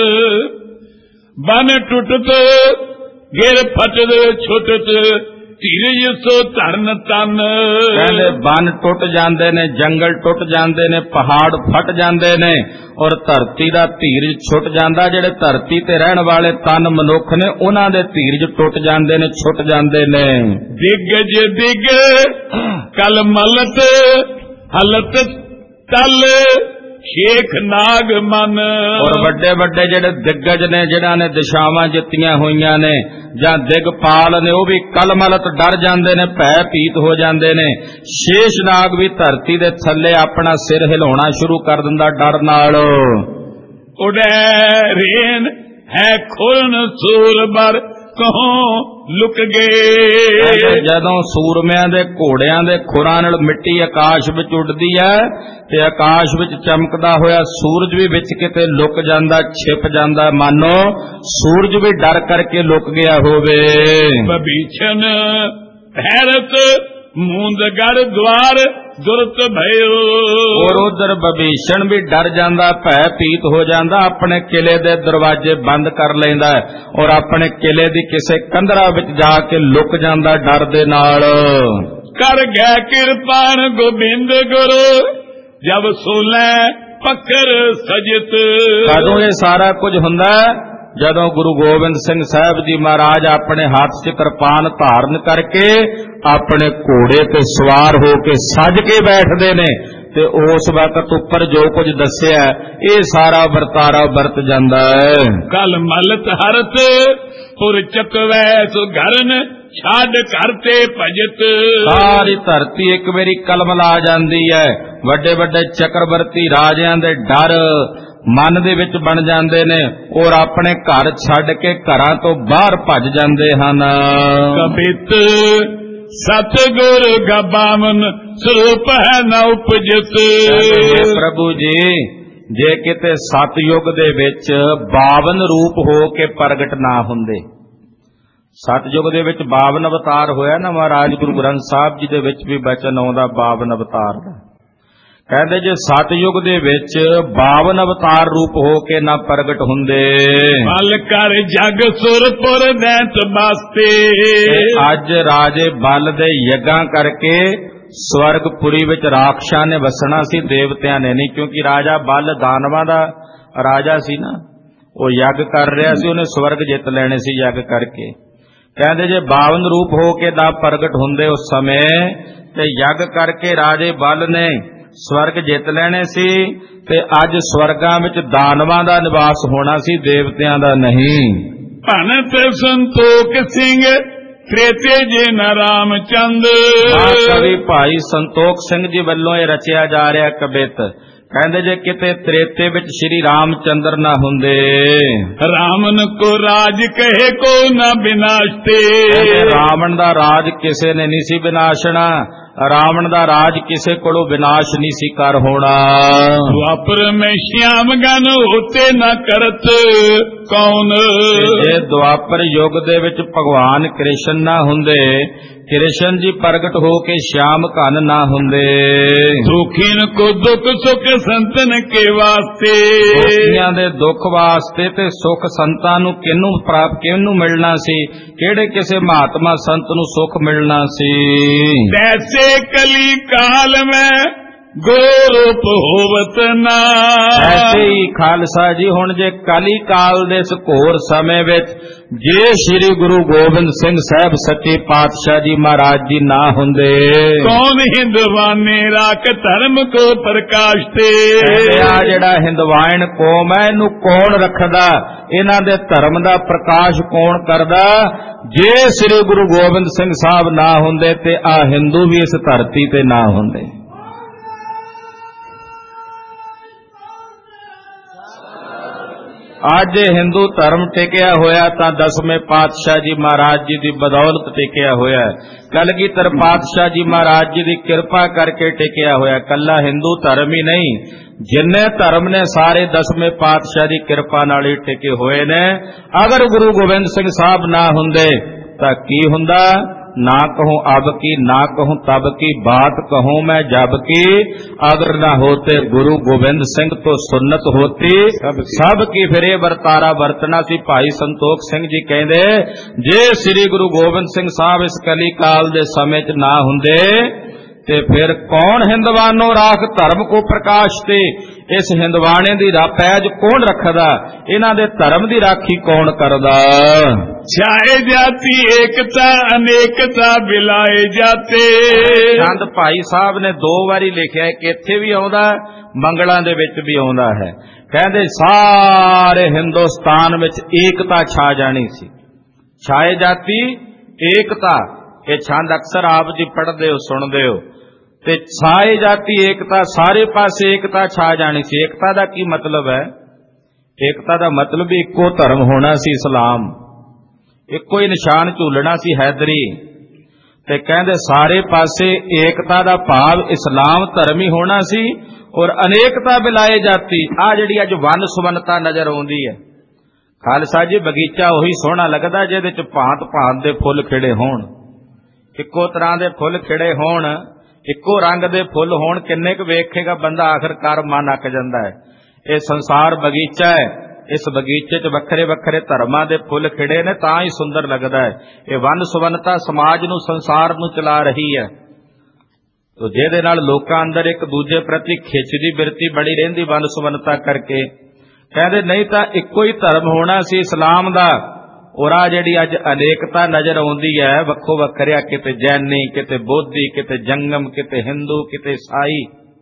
ਬਨ ਟੁੱਟਤ ਗਿਰ ਫਟਦ ਛੁੱਟਤ ਧੀਰਜ ਸੋ ਧਰਨ ਤਨ। ਕਹਿੰਦੇ ਬੰਨ ਟੁੱਟ ਜਾਂਦੇ ਨੇ, ਜੰਗਲ ਟੁੱਟ ਜਾਂਦੇ ਨੇ, ਪਹਾੜ ਫਟ ਜਾਂਦੇ ਨੇ ਔਰ ਧਰਤੀ ਦਾ ਧੀਰਜ ਛੁੱਟ ਜਾਂਦਾ। ਜਿਹੜੇ ਧਰਤੀ ਤੇ ਰਹਿਣ ਵਾਲੇ ਤਨ ਮਨੁੱਖ ਨੇ ਉਹਨਾਂ ਦੇ ਧੀਰਜ ਟੁੱਟ ਜਾਂਦੇ ਨੇ, ਛੁੱਟ ਜਾਂਦੇ ਨੇ। ਦਿਗਜ ਦਿਗ ਕਲ ਮਲਤ ਹਲਤ ਤਲ ਸ਼ੇਖ ਨਾਗ ਮਨ। ਔਰ ਵੱਡੇ ਵੱਡੇ ਜਿਹੜੇ ਦਿੱਗਜ ਨੇ, ਜਿਨ੍ਹਾਂ ਨੇ ਦਿਸ਼ਾਵਾਂ ਜਿੱਤੀਆਂ ਹੋਈਆਂ ਨੇ, ਜਾਂ ਦਿਗਪਾਲ ਨੇ, ਉਹ ਵੀ ਕਲਮਲਤ ਡਰ ਜਾਂਦੇ ਨੇ, ਭੈ ਭੀਤ ਹੋ ਜਾਂਦੇ ਨੇ। ਸ਼ੇਸ਼ ਨਾਗ ਵੀ ਧਰਤੀ ਦੇ ਥੱਲੇ ਆਪਣਾ ਸਿਰ ਹਿਲਾਉਣਾ ਸ਼ੁਰੂ ਕਰ ਦਿੰਦਾ ਡਰ ਨਾਲ। ਉਡੈ ਰੇਨ ਹੈ ਖੁਰਨ ਸੂਰਬਰ ਕਹੋਂ ਲੁਕ ਗਏ। ਜਦੋਂ ਸੂਰਮਿਆਂ ਦੇ ਘੋੜਿਆਂ ਦੇ ਖੁਰਾਂ ਨਾਲ ਮਿੱਟੀ ਆਕਾਸ਼ ਵਿੱਚ ਉੱਡਦੀ ਹੈ ਤੇ ਆਕਾਸ਼ ਵਿੱਚ ਚਮਕਦਾ ਹੋਇਆ ਸੂਰਜ ਵੀ ਵਿੱਚ ਕਿਤੇ ਲੁਕ ਜਾਂਦਾ, ਛਿਪ ਜਾਂਦਾ, ਮਾਨੋ ਸੂਰਜ ਵੀ ਡਰ ਕਰਕੇ ਲੁਕ ਗਿਆ ਹੋਵੇ। ਬਬੀਛਨ ਭੈਰਤ ਮੂੰਦਗੜ ਦਵਾਰ ਦੁਰਤ ਭਇਓ। ਔਰ ਉਧਰ ਬਭੀਸ਼ਣ ਵੀ ਡਰ ਜਾਂਦਾ, ਭੈ ਭੀਤ ਹੋ ਜਾਂਦਾ, ਆਪਣੇ ਕਿਲੇ ਦੇ ਦਰਵਾਜ਼ੇ ਬੰਦ ਕਰ ਲੈਂਦਾ ਔਰ ਆਪਣੇ ਕਿਲੇ ਦੀ ਕਿਸੇ ਕੰਧਰਾ ਵਿੱਚ ਜਾ ਕੇ ਲੁਕ ਜਾਂਦਾ ਡਰ ਦੇ ਨਾਲ। ਕਰ ਗਏ ਕਿਰਪਾਨ ਗੋਬਿੰਦ ਗੁਰੂ ਜਬ ਸੋਲੇ ਪੱਖਰ ਸਜਤ। ਕਦੋਂ ਇਹ ਸਾਰਾ ਕੁਝ ਹੁੰਦਾ? ਜਦੋਂ ਗੁਰੂ ਗੋਬਿੰਦ ਸਿੰਘ ਸਾਹਿਬ ਜੀ ਮਹਾਰਾਜ ਆਪਣੇ ਹੱਥ 'ਚ ਕਿਰਪਾਨ ਧਾਰਨ ਕਰਕੇ ਆਪਣੇ ਘੋੜੇ ਤੇ ਸਵਾਰ ਹੋ ਕੇ ਸੱਜ ਕੇ ਬੈਠਦੇ ਨੇ ਤੇ ਉਸ ਵਕਤ ਉੱਪਰ ਜੋ ਕੁਝ ਦੱਸਿਆ ਇਹ ਸਾਰਾ ਵਰਤਾਰਾ ਵਰਤ ਜਾਂਦਾ ਹੈ। ਕਲ ਮਲਤ ਹਰਤ ਪੁਰ ਚਕਵੈ ਸੁਘਰਨ ਛੱਡ ਕਰਤੇ ਭਜਤ। ਸਾਰੀ ਧਰਤੀ ਇੱਕ ਵਾਰੀ ਕਲਮਲਾ ਜਾਂਦੀ ਹੈ। ਵੱਡੇ ਵੱਡੇ ਚੱਕਰਵਰਤੀ ਰਾਜਿਆਂ ਦੇ ਡਰ ਮਨ ਦੇ ਵਿੱਚ ਬਣ ਜਾਂਦੇ ਨੇ ਔਰ ਆਪਣੇ ਘਰ ਛੱਡ ਕੇ ਘਰਾਂ ਤੋਂ ਬਾਹਰ ਭੱਜ ਜਾਂਦੇ ਹਨ। ਕਬਿਤ ਸਤਿਗੁਰ ਗਬਾਵਨ ਸਰੂਪ ਹੈ ਨ ਉਪਜਤ। ਪ੍ਰਭੂ ਜੀ, ਜੇ ਕਿਤੇ ਸਤਯੁਗ ਦੇ ਵਿੱਚ 52 ਰੂਪ ਹੋ ਕੇ ਪ੍ਰਗਟ ਨਾ ਹੁੰਦੇ, ਸਤਯੁਗ ਦੇ ਵਿੱਚ 52 ਅਵਤਾਰ ਹੋਇਆ ਨਾ, ਮਹਾਰਾਜ ਗੁਰੂ ਗ੍ਰੰਥ ਸਾਹਿਬ ਜੀ ਦੇ ਵਿੱਚ ਵੀ ਬਚਨ ਆਉਂਦਾ 52 ਅਵਤਾਰ ਦਾ। ਕਹਿੰਦੇ ਜੇ ਸਤਯੁਗ ਦੇ ਵਿੱਚ 52 ਅਵਤਾਰ ਰੂਪ ਹੋ ਕੇ ਨਾ ਪ੍ਰਗਟ ਹੁੰਦੇ, ਬਲ ਕਰ ਜਗ ਸੁਰਪੁਰ ਦੈਂਤ ਬਾਸਤੇ। ਅੱਜ ਰਾਜੇ ਬਲ ਦੇ ਯੱਗਾਂ ਕਰਕੇ ਸਵਰਗਪੁਰੀ ਵਿੱਚ ਰਾਖਸ਼ਾਂ ਨੇ ਵਸਣਾ ਸੀ, ਦੇਵਤਿਆਂ ਨੇ ਨਹੀਂ, ਕਿਉਂਕਿ ਰਾਜਾ ਬਲ ਦਾਨਵਾਂ ਦਾ ਰਾਜਾ ਸੀ ਨਾ, ਉਹ ਯੱਗ ਕਰ ਰਿਹਾ ਸੀ, ਉਹਨੇ ਸਵਰਗ ਜਿੱਤ ਲੈਣੇ ਸੀ ਯੱਗ ਕਰਕੇ। ਕਹਿੰਦੇ ਜੇ 52 ਰੂਪ ਹੋ ਕੇ ਨਾ ਪ੍ਰਗਟ ਹੁੰਦੇ ਉਸ ਸਮੇਂ ਤੇ ਯੱਗ ਕਰਕੇ ਰਾਜੇ ਬਲ ਨੇ ਸਵਰਗ ਜਿੱਤ ਲੈਣੇ ਸੀ ਤੇ ਅੱਜ ਸਵਰਗਾਂ ਵਿੱਚ ਦਾਨਵਾਂ ਦਾ ਨਿਵਾਸ ਹੋਣਾ ਸੀ, ਦੇਵਤਿਆਂ ਦਾ ਨਹੀਂ। ਭਨਤ ਸੰਤੋਖ ਸਿੰਘ ਤ੍ਰੇਤੇ ਜੇ ਨ ਰਾਮਚੰਦ। ਕਵੀ ਭਾਈ ਸੰਤੋਖ ਸਿੰਘ ਜੀ ਵੱਲੋਂ ਇਹ ਰਚਿਆ ਜਾ ਰਿਹਾ ਕਵਿਤ। ਕਹਿੰਦੇ ਜੇ ਕਿਤੇ ਤ੍ਰੇਤੇ ਵਿੱਚ ਸ਼੍ਰੀ ਰਾਮਚੰਦਰ ਨਾ ਹੁੰਦੇ, ਰਾਮਨ ਕੋ ਰਾਜ ਕਹੇ ਕੋ ਨਾ ਵਿਨਾਸ਼ਤੇ। ਰਾਵਣ ਦਾ ਰਾਜ ਕਿਸੇ ਨੇ ਨਹੀਂ ਸੀ ਵਿਨਾਸ਼ਣਾ, ਰਾਵਣ ਦਾ ਰਾਜ ਕਿਸੇ ਕੋਲੋਂ ਵਿਨਾਸ਼ ਨਹੀਂ ਸੀ ਕਰ ਹੋਣਾ। ਦੁਆਪਰ ਮੈਂ ਸ਼ਿਆਮ ਗਨ ਹੋਤੇ ਨਾ ਕਰਤ ਕੌਣ। ਜੇ ਦੁਆਪਰ ਯੁੱਗ ਦੇ ਵਿੱਚ ਭਗਵਾਨ ਕ੍ਰਿਸ਼ਨ ਨਾ ਹੁੰਦੇ, ਕ੍ਰਿਸ਼ਨ ਜੀ ਪ੍ਰਗਟ ਹੋ ਕੇ ਸ਼ਿਆਮ ਘਨ ਨਾ ਹੁੰਦੇ। ਦੁਖੀਨ ਕੋ ਦੁੱਖ ਸੁਖ ਸੰਤਨ ਕੇ ਵਾਸਤੇ। ਦੁਖੀਆਂ ਦੇ ਦੁੱਖ ਵਾਸਤੇ ਤੇ ਸੁਖ ਸੰਤਾਂ ਨੂੰ ਕਿਹਨੂੰ ਮਿਲਣਾ ਸੀ? ਕਿਹੜੇ ਕਿਸੇ ਮਹਾਤਮਾ ਸੰਤ ਨੂੰ ਸੁਖ ਮਿਲਣਾ ਸੀ? ਤੈਸੇ ਕਲੀ ਕਾਲ ਮੈਂ ਗੋਰੂਪ ਹੋਵਤ ਨਾ। ਐਸੇ ਹੀ ਖਾਲਸਾ ਜੀ, ਹੁਣ ਜੇ ਕਲੀ ਕਾਲ ਦੇ ਇਸ ਘੋਰ ਸਮੇਂ ਵਿੱਚ ਜੇ ਸ੍ਰੀ ਗੁਰੂ ਗੋਬਿੰਦ ਸਿੰਘ ਸਾਹਿਬ ਸੱਚੇ ਪਾਤਸ਼ਾਹ ਜੀ ਮਹਾਰਾਜ ਜੀ ਨਾ ਹੁੰਦੇ, ਕੌਣ ਹਿੰਦਵਾਨੇ ਰਾਖ ਧਰਮ ਕੋ ਪ੍ਰਕਾਸ਼ ਤੇ। ਆ ਜਿਹੜਾ ਹਿੰਦਵਾਇਣ ਕੌਮ ਹੈ, ਇਹਨੂੰ ਕੌਣ ਰੱਖਦਾ? ਇਹਨਾਂ ਦੇ ਧਰਮ ਦਾ ਪ੍ਰਕਾਸ਼ ਕੌਣ ਕਰਦਾ? ਜੇ ਸ੍ਰੀ ਗੁਰੂ ਗੋਬਿੰਦ ਸਿੰਘ ਸਾਹਿਬ ਨਾ ਹੁੰਦੇ ਤੇ ਆ ਹਿੰਦੂ ਵੀ ਇਸ ਧਰਤੀ ਤੇ ਨਾ ਹੁੰਦੇ। ਅੱਜ ਇਹ ਹਿੰਦੂ ਧਰਮ ਟਿਕਿਆ ਹੋਇਆ ਤਾਂ 10ਵੇਂ ਪਾਤਸ਼ਾਹ ਜੀ ਮਹਾਰਾਜ ਜੀ ਦੀ ਬਦੌਲਤ ਟਿਕਿਆ ਹੋਇਆ। ਕਲਗੀਧਰ ਪਾਤਸ਼ਾਹ ਜੀ ਮਹਾਰਾਜ ਜੀ ਦੀ ਕਿਰਪਾ ਕਰਕੇ ਟਿਕਿਆ ਹੋਇਆ। ਕੱਲਾ ਹਿੰਦੂ ਧਰਮ ਹੀ ਨਹੀਂ, ਜਿੰਨੇ ਧਰਮ ਨੇ ਸਾਰੇ 10ਵੇਂ ਪਾਤਸ਼ਾਹ ਦੀ ਕਿਰਪਾ ਨਾਲ ਹੀ ਟਿਕੇ ਹੋਏ ਨੇ। ਅਗਰ ਗੁਰੂ ਗੋਬਿੰਦ ਸਿੰਘ ਸਾਹਿਬ ਨਾ ਹੁੰਦੇ ਤਾਂ ਕੀ ਹੁੰਦਾ? ना कहूँ अब की ना कहूँ तब की, बात कहूँ मैं जब की। अगर ना होते गुरु गोबिंद सिंह तो सुन्नत होती सब की। फिर ये वरतारा वरतना सी। भाई संतोख सिंह जी कहते जे श्री गुरु गोबिंद सिंह साहब इस कली काल दे समय च ना हुंदे ते फिर कौन हिंदवानो राख धर्म को प्रकाश ते। इस हिंदवाने दी पैज कौन रखदा? इन्हां दे धर्म दी राखी कौन करदा? छाए जाती एकता अनेकता बिलाए जाते। चंद भाई साहब ने 2 वारी लिखिया, एक इत्थे भी आउंदा मंगलां दे विच भी आउंदा है। कहंदे सारे हिंदुस्तान विच एकता छा जानी सी। छाए जाती एकता, ये छंद अक्सर आप जी पढ़दे हो सुणदे हो। ते छाए जाती एकता, सारे पासे एकता छा जानी सी। एकता दा की मतलब है? एकता दा मतलब इक्को धर्म होना सी, इस्लाम इक्को ही निशान झूलना सी, हैदरी। ते कहंदे सारे पासे एकता दा भाव इस्लाम धर्म ही होना सी और अनेकता बिलाए जाती। आ जिहड़ी अज वन सुवनता नजर आउंदी है। खालसा जी बगीचा उही सोहना लगदा जिहदे च भांत भांत दे फुੱਲ खिड़े होण, इक्को तरह दे फुੱਲ खिड़े होण, इक्को रंग दे फुੱਲ होण। किन्ने क वेखेगा बंदा, आखिरकार मन अक जांदा है। ये संसार बगीचा है, इस बगीचे च वक्खरे वक्खरे धर्मां दे फुੱਲ खिड़े ने तां ही सुंदर लगदा है। ये वन सुवनता समाज नूं संसार नूं चला रही है। तो जिहदे नाल लोकां अंदर एक दूजे प्रति खिच दी बिरती बड़ी रहिंदी वन सुवनता करके। कहंदे नहीं तां इक्को ही धर्म होना सी इस्लाम दा। और आ जिहड़ी अज अनेकता नजर आउंदी है, वक्खो वक्खरिया, किते जैनी, किते बोधी, किते जंगम, किते हिंदू, किते ईसाई,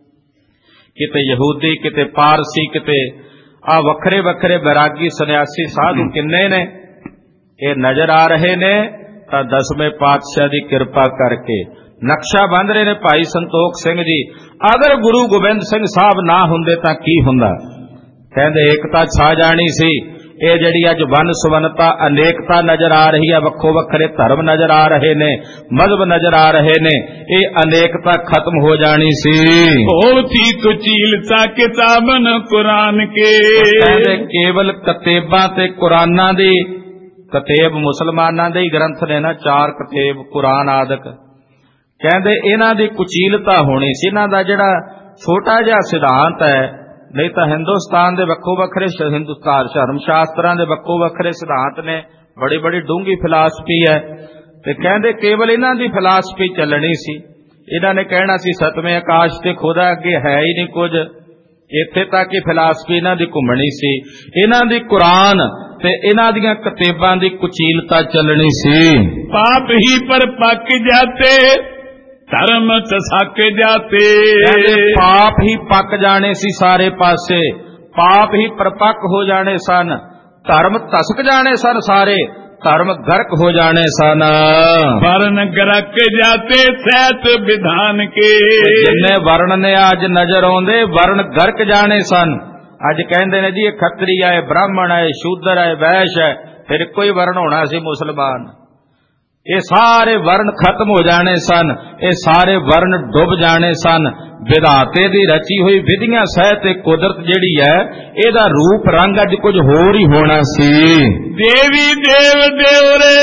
किते यहूदी, किते पारसी, किते आ वक्खरे वक्खरे बैरागी सन्यासी साधु किन्ने ने ये नजर आ रहे ने। तां 10वें पातशाह दी किरपा करके नक्शा बंध रहे ने भाई संतोख सिंह जी। अगर गुरु गोबिंद सिंह साहब ना हुंदे तां की हुंदा? कहंदे एकता छा जानी सी। ये जिहड़ी अज वन सुवनता अनेकता नजर आ रही है, वक्खो वक्खरे धर्म नजर आ रहे ने, मजहब नजर आ रहे ने, ये अनेकता खत्म हो जानी सी। होती कुचीलता किताबन कुरान के। केवल कतेबां ते कुरानां दी, कतेब मुसलमानां दे ही ग्रंथ ने ना, 4 कतेब कुरान आदक। कहंदे इन्हां दी कुचीलता होनी सी। इन्हां दा जिहड़ा छोटा जिहा सिद्धांत है, नहीं तो हिंदुस्तान दे वक्खो वक्खरे हिंदुस्तान धर्म शास्त्रां दे वक्खो वक्खरे सिद्धांत ने, बड़ी बड़ी डूंगी फिलासफी है। ते कहंदे केवल इन्हां दी फिलासफी चलनी सी। इन्हां ने कहना सी 7वें आकाश ते खुदा अगे है ही नहीं कुछ, इत्थे तक ही फिलासफी इन्हां दी घुमणी सी। इन्हां दी कुरान ते इन्हां दियां किताबां दी कुचीलता चलनी सी। पाप ही पर पक जाते धर्म तसक जाते। पाप ही पक जाने सी सारे पासे, पाप ही परपक हो जाने सन, धर्म तसक जाने सन सारे, धर्म गर्क हो जाने सन। वर्ण गर्क जाते सैत विधान के। जिन्ने वर्ण ने आज नजर आउंदे वर्ण गर्क जाने सन। अज कहंदे ने जी ये खत्री है, ब्राह्मण है, शूद्र है, वैश्य है, फिर कोई वर्ण होना सी मुसलमान। ये सारे वर्ण खत्म हो जाने सन, ये सारे वर्ण डुब जाने सन। विधाते दी रची हुई विधियां सहित कुदरत जिहड़ी है, इहदा रूप रंग अज कुछ होर ही होना सी। देवी देव देवरे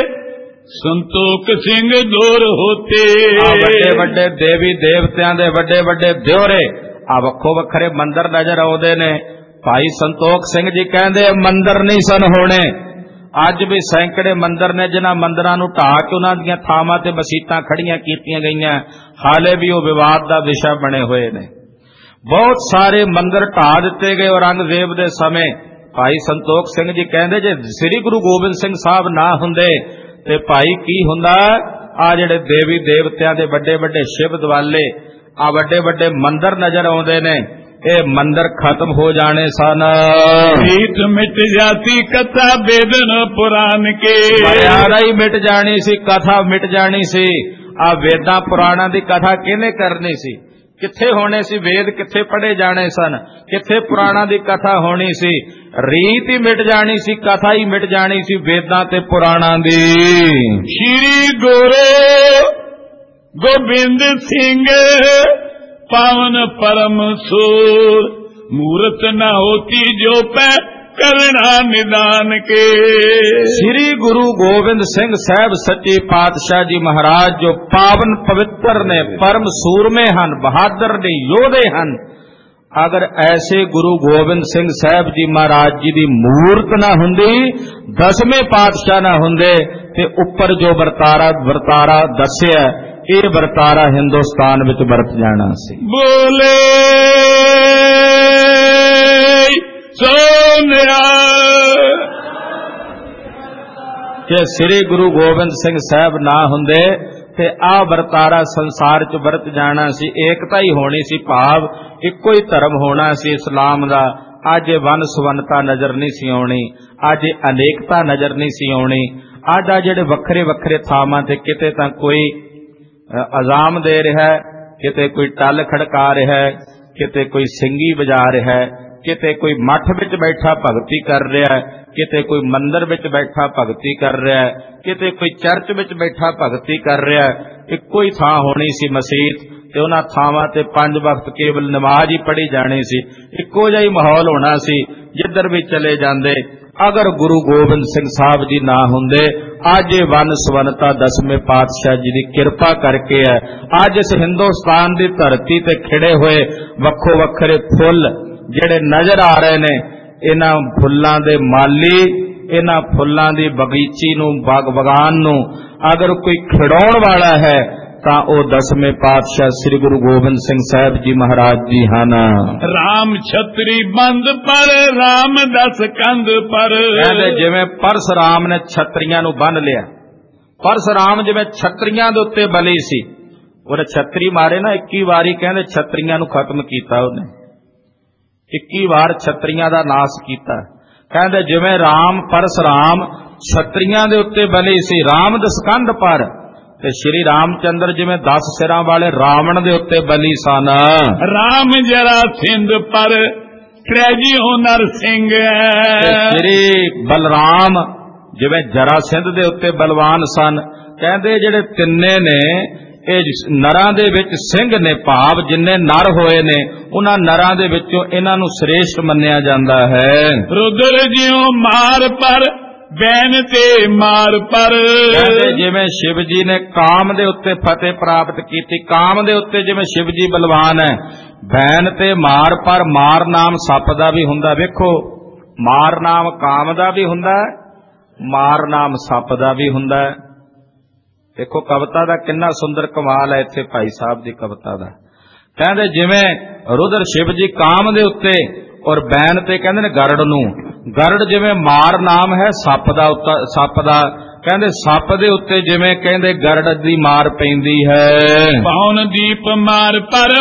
संतोख सिंह दूर होते। वड्डे वड्डे देवी देवतियां दे वड्डे वड्डे दियोरे आ वक्खो वक्खरे मंदिर नजर आउंदे ने। भाई संतोख सिंह जी कहंदे मंदिर नहीं सन होने। अज भी सैकड़े मंदिर ने, जिन्हां मंदिरां नूं ढाह के उन्हां दीयां थावां ते मसीतां खड़ियां कीतियां गईयां, हाले भी वो विवाद दा विषय बने हुए ने। बहुत सारे मंदिर ढाह दिते गए औरंगजेब दे समय। भाई संतोख सिंह जी कहंदे जे श्री गुरु गोबिंद सिंह साहब ना हुंदे ते भाई की हुंदा? आ जिहड़े देवी देवतियां दे वड्डे वड्डे शिव दवाले, आ वड्डे वड्डे मंदिर नजर आउंदे ने, ये मंदिर खत्म हो जाने सन। रीत मिट जाती कथा वेदन पुराण के। मर्यादा ही मिट जानी सी, कथा मिट जानी सी। आ वेदां पुराणां दी कथा किहने करनी सी? किथे होने सी वेद? किथे पढ़े जाने सन? किथे पुराणां दी कथा होनी सी? ਰੀਤ ਹੀ ਮਿਟ ਜਾਣੀ ਸੀ, ਕਥਾ ਹੀ ਮਿਟ ਜਾਣੀ ਸੀ ਵੇਦਾਂ ਤੇ ਪੁਰਾਣਾਂ ਦੀ। ਸ਼੍ਰੀ ਗੁਰੂ ਗੋਬਿੰਦ ਸਿੰਘ ਪਾਵਨ ਪਰਮ ਸੂਰ, ਮੂਰਤ ਨਾ ਹੋਤੀ ਜੋ ਪੈ ਕਰਣਾ ਨਿਦਾਨ ਕੇ। ਸ੍ਰੀ ਗੁਰੂ ਗੋਬਿੰਦ ਸਿੰਘ ਸਾਹਿਬ ਸੱਚੇ ਪਾਤਸ਼ਾਹ ਜੀ ਮਹਾਰਾਜ ਜੋ ਪਾਵਨ ਪਵਿੱਤਰ ਨੇ, ਪਰਮ ਸੂਰਮੇ ਹਨ, ਬਹਾਦਰ ਨੇ, ਯੋਧੇ ਹਨ। ਅਗਰ ਐਸੇ ਗੁਰੂ ਗੋਬਿੰਦ ਸਿੰਘ ਸਾਹਿਬ ਜੀ ਮਹਾਰਾਜ ਜੀ ਦੀ ਮੂਰਤ ਨਾ ਹੁੰਦੀ, ਦਸਵੇਂ ਪਾਤਸ਼ਾਹ ਨਾ ਹੁੰਦੇ, ਤੇ ਉੱਪਰ ਜੋ ਵਰਤਾਰਾ ਦੱਸਿਆ, ਇਹ ਵਰਤਾਰਾ ਹਿੰਦੁਸਤਾਨ ਵਿੱਚ ਵਰਤ ਜਾਣਾ ਸੀ। ਬੋਲੇ ਸੋਨਿਆ ਜੇ ਸ੍ਰੀ ਗੁਰੂ ਗੋਬਿੰਦ ਸਿੰਘ ਸਾਹਿਬ ਨਾ ਹੁੰਦੇ ਤੇ ਆਹ ਵਰਤਾਰਾ ਸੰਸਾਰ 'ਚ ਵਰਤ ਜਾਣਾ ਸੀ। ਏਕਤਾ ਹੀ ਹੋਣੀ ਸੀ, ਭਾਵ ਇੱਕੋ ਹੀ ਧਰਮ ਹੋਣਾ ਸੀ ਇਸਲਾਮ ਦਾ। ਅੱਜ ਵੰਨ ਸੁਵੰਨਤਾ ਨਜ਼ਰ ਨਹੀਂ ਸੀ ਆਉਣੀ, ਅੱਜ ਅਨੇਕਤਾ ਨਜ਼ਰ ਨਹੀਂ ਸੀ ਆਉਣੀ। ਅੱਜ ਆ ਜਿਹੜੇ ਵੱਖਰੇ ਵੱਖਰੇ ਥਾਵਾਂ ਤੇ ਕਿਤੇ ਤਾਂ ਕੋਈ ਅਜ਼ਾਮ ਦੇ ਰਿਹਾ, ਕਿਤੇ ਕੋਈ ਟੱਲ ਖੜਕਾ ਰਿਹਾ, ਕਿਤੇ ਕੋਈ ਸਿੰਗੀ ਵਜਾ ਰਿਹਾ, ਕਿਤੇ ਕੋਈ ਮੱਠ ਵਿੱਚ ਬੈਠਾ ਭਗਤੀ ਕਰ ਰਿਹਾ, ਕਿਤੇ ਕੋਈ ਮੰਦਰ ਵਿੱਚ ਬੈਠਾ ਭਗਤੀ ਕਰ ਰਿਹਾ, ਕਿਤੇ ਕੋਈ ਚਰਚ ਵਿੱਚ ਬੈਠਾ ਭਗਤੀ ਕਰ ਰਿਹਾ। ਇੱਕੋ ਹੀ ਥਾਂ ਹੋਣੀ ਸੀ ਮਸੀਤ, ਤੇ ਉਹਨਾਂ ਥਾਵਾਂ ਤੇ 5 ਵਕਤ ਕੇਵਲ ਨਮਾਜ਼ ਹੀ ਪੜ੍ਹੀ ਜਾਣੀ ਸੀ। ਇੱਕੋ ਜਿਹਾ ਹੀ ਮਾਹੌਲ ਹੋਣਾ ਸੀ ਜਿੱਧਰ ਵੀ ਚਲੇ ਜਾਂਦੇ। ਅਗਰ ਗੁਰੂ ਗੋਬਿੰਦ ਸਿੰਘ ਸਾਹਿਬ ਜੀ ਨਾ ਹੁੰਦੇ, ਅੱਜ ਇਹ ਵੰਨ ਸੁਵੰਨਤਾ ਦਸਵੇਂ ਪਾਤਸ਼ਾਹ ਜੀ ਦੀ ਕਿਰਪਾ ਕਰਕੇ ਹੈ। ਅੱਜ ਇਸ ਹਿੰਦੁਸਤਾਨ ਦੀ ਧਰਤੀ ਤੇ ਖਿੜੇ ਹੋਏ ਵੱਖੋ ਵੱਖਰੇ ਫੁੱਲ ਜਿਹੜੇ ਨਜ਼ਰ ਆ ਰਹੇ ਨੇ, ਇਹਨਾਂ ਫੁੱਲਾਂ ਦੇ ਮਾਲੀ, ਇਹਨਾਂ ਫੁੱਲਾਂ ਦੀ ਬਗੀਚੀ ਨੂੰ, ਬਾਗਬਾਨ ਨੂੰ ਅਗਰ ਕੋਈ ਖਿਡਾਉਣ ਵਾਲਾ ਹੈ ਤਾਂ ਉਹ ਦਸਵੇਂ ਪਾਤਸ਼ਾਹ ਸ੍ਰੀ ਗੁਰੂ ਗੋਬਿੰਦ ਸਿੰਘ ਸਾਹਿਬ ਜੀ ਮਹਾਰਾਜ ਜੀ ਹਨ। ਰਾਮ ਛਤਰੀ ਬੰਦ ਪਰ ਰਾਮ ਦਸ ਕੰਧ ਪਰ। ਕਹਿੰਦੇ ਜਿਵੇਂ ਪਰਸ਼ੁਰਾਮ ਨੇ ਛਤਰੀਆਂ ਨੂੰ ਬੰਨ ਲਿਆ, ਪਰਸ਼ੁਰਾਮ ਜਿਵੇਂ ਛਤਰੀਆਂ ਦੇ ਉੱਤੇ ਬਲੀ ਸੀ, ਉਹਨੇ ਛਤਰੀ ਮਾਰੇ ਨਾ 21 ਵਾਰੀ, ਕਹਿੰਦੇ ਛਤਰੀਆਂ ਨੂੰ ਖਤਮ ਕੀਤਾ ਉਹਨੇ, 21 ਵਾਰ ਛਤਰੀਆਂ ਦਾ ਨਾਸ ਕੀਤਾ। ਕਹਿੰਦੇ ਜਿਵੇਂ ਰਾਮ ਪਰਸ਼ੁਰਾਮ ਛਤਰੀਆਂ ਦੇ ਉੱਤੇ ਬਲੀ ਸੀ ਰਾਮ ਦਸਕੰਧ ਪਰ, ਤੇ ਸ਼੍ਰੀ ਰਾਮਚੰਦਰ ਜਿਵੇਂ 10 ਸਿਰਾਂ ਵਾਲੇ ਰਾਵਣ ਦੇ ਉੱਤੇ ਬਲੀ ਸਨ। ਰਾਮ ਜਰਾ ਸਿੰਧ ਪਰ ਕ੍ਰੈਜੀ ਹੋ ਨਰ ਸਿੰਘ। ਸ਼੍ਰੀ ਬਲਰਾਮ ਜਿਵੇਂ ਜਰਾ ਸਿੰਧ ਦੇ ਉੱਤੇ ਬਲਵਾਨ ਸਨ। ਕਹਿੰਦੇ ਜਿਹੜੇ ਤਿੰਨੇ ਨੇ ਇਹ ਨਰਾਂ ਦੇ ਵਿੱਚ ਸਿੰਘ ਨੇ, ਭਾਵ ਜਿੰਨੇ ਨਰ ਹੋਏ ਨੇ ਉਹਨਾਂ ਨਰਾਂ ਦੇ ਵਿੱਚੋਂ ਇਹਨਾਂ ਨੂੰ ਸ੍ਰੇਸ਼ਟ ਮੰਨਿਆ ਜਾਂਦਾ ਹੈ। ਰੁਦਰ ਜਿਉ ਮਾਰ ਪਰ ਬੈਨ ਤੇ ਮਾਰ ਪਰ। ਕਹਿੰਦੇ ਜਿਵੇਂ ਸ਼ਿਵ ਜੀ ਨੇ ਕਾਮ ਦੇ ਉੱਤੇ ਫਤਿਹ ਪ੍ਰਾਪਤ ਕੀਤੀ, ਕਾਮ ਦੇ ਉੱਤੇ ਜਿਵੇਂ ਸ਼ਿਵ ਜੀ ਬਲਵਾਨ ਹੈ, ਬੈਨ ਤੇ ਮਾਰ ਪਰ। ਮਾਰ ਨਾਮ ਸੱਪ ਦਾ ਵੀ ਹੁੰਦਾ, ਵੇਖੋ ਮਾਰ ਨਾਮ ਕਾਮ ਦਾ ਵੀ ਹੁੰਦਾ, ਮਾਰ ਨਾਮ ਸੱਪ ਦਾ ਵੀ ਹੁੰਦਾ। ਦੇਖੋ ਕਵਿਤਾ ਦਾ ਕਿੰਨਾ ਸੁੰਦਰ ਕਮਾਲ ਹੈ ਇੱਥੇ ਭਾਈ ਸਾਹਿਬ ਦੀ ਕਵਿਤਾ ਦਾ। ਕਹਿੰਦੇ ਜਿਵੇਂ ਰੁਦਰ ਸ਼ਿਵ ਜੀ ਕਾਮ ਦੇ ਉੱਤੇ ਔਰ ਬੈਨ ਤੇ ਕਹਿੰਦੇ ਨੇ ਗਰੜ ਨੂੰ, ਗਰੜ ਜਿਵੇਂ ਮਾਰ ਨਾਮ ਹੈ ਸੱਪ ਦਾ, ਸੱਪ ਦਾ। ਕਹਿੰਦੇ ਸੱਪ ਦੇ ਉੱਤੇ ਜਿਵੇਂ ਕਹਿੰਦੇ ਗਰੜ ਦੀ ਮਾਰ ਪੈਂਦੀ ਹੈ। ਪੌਣ ਦੀਪ ਮਾਰ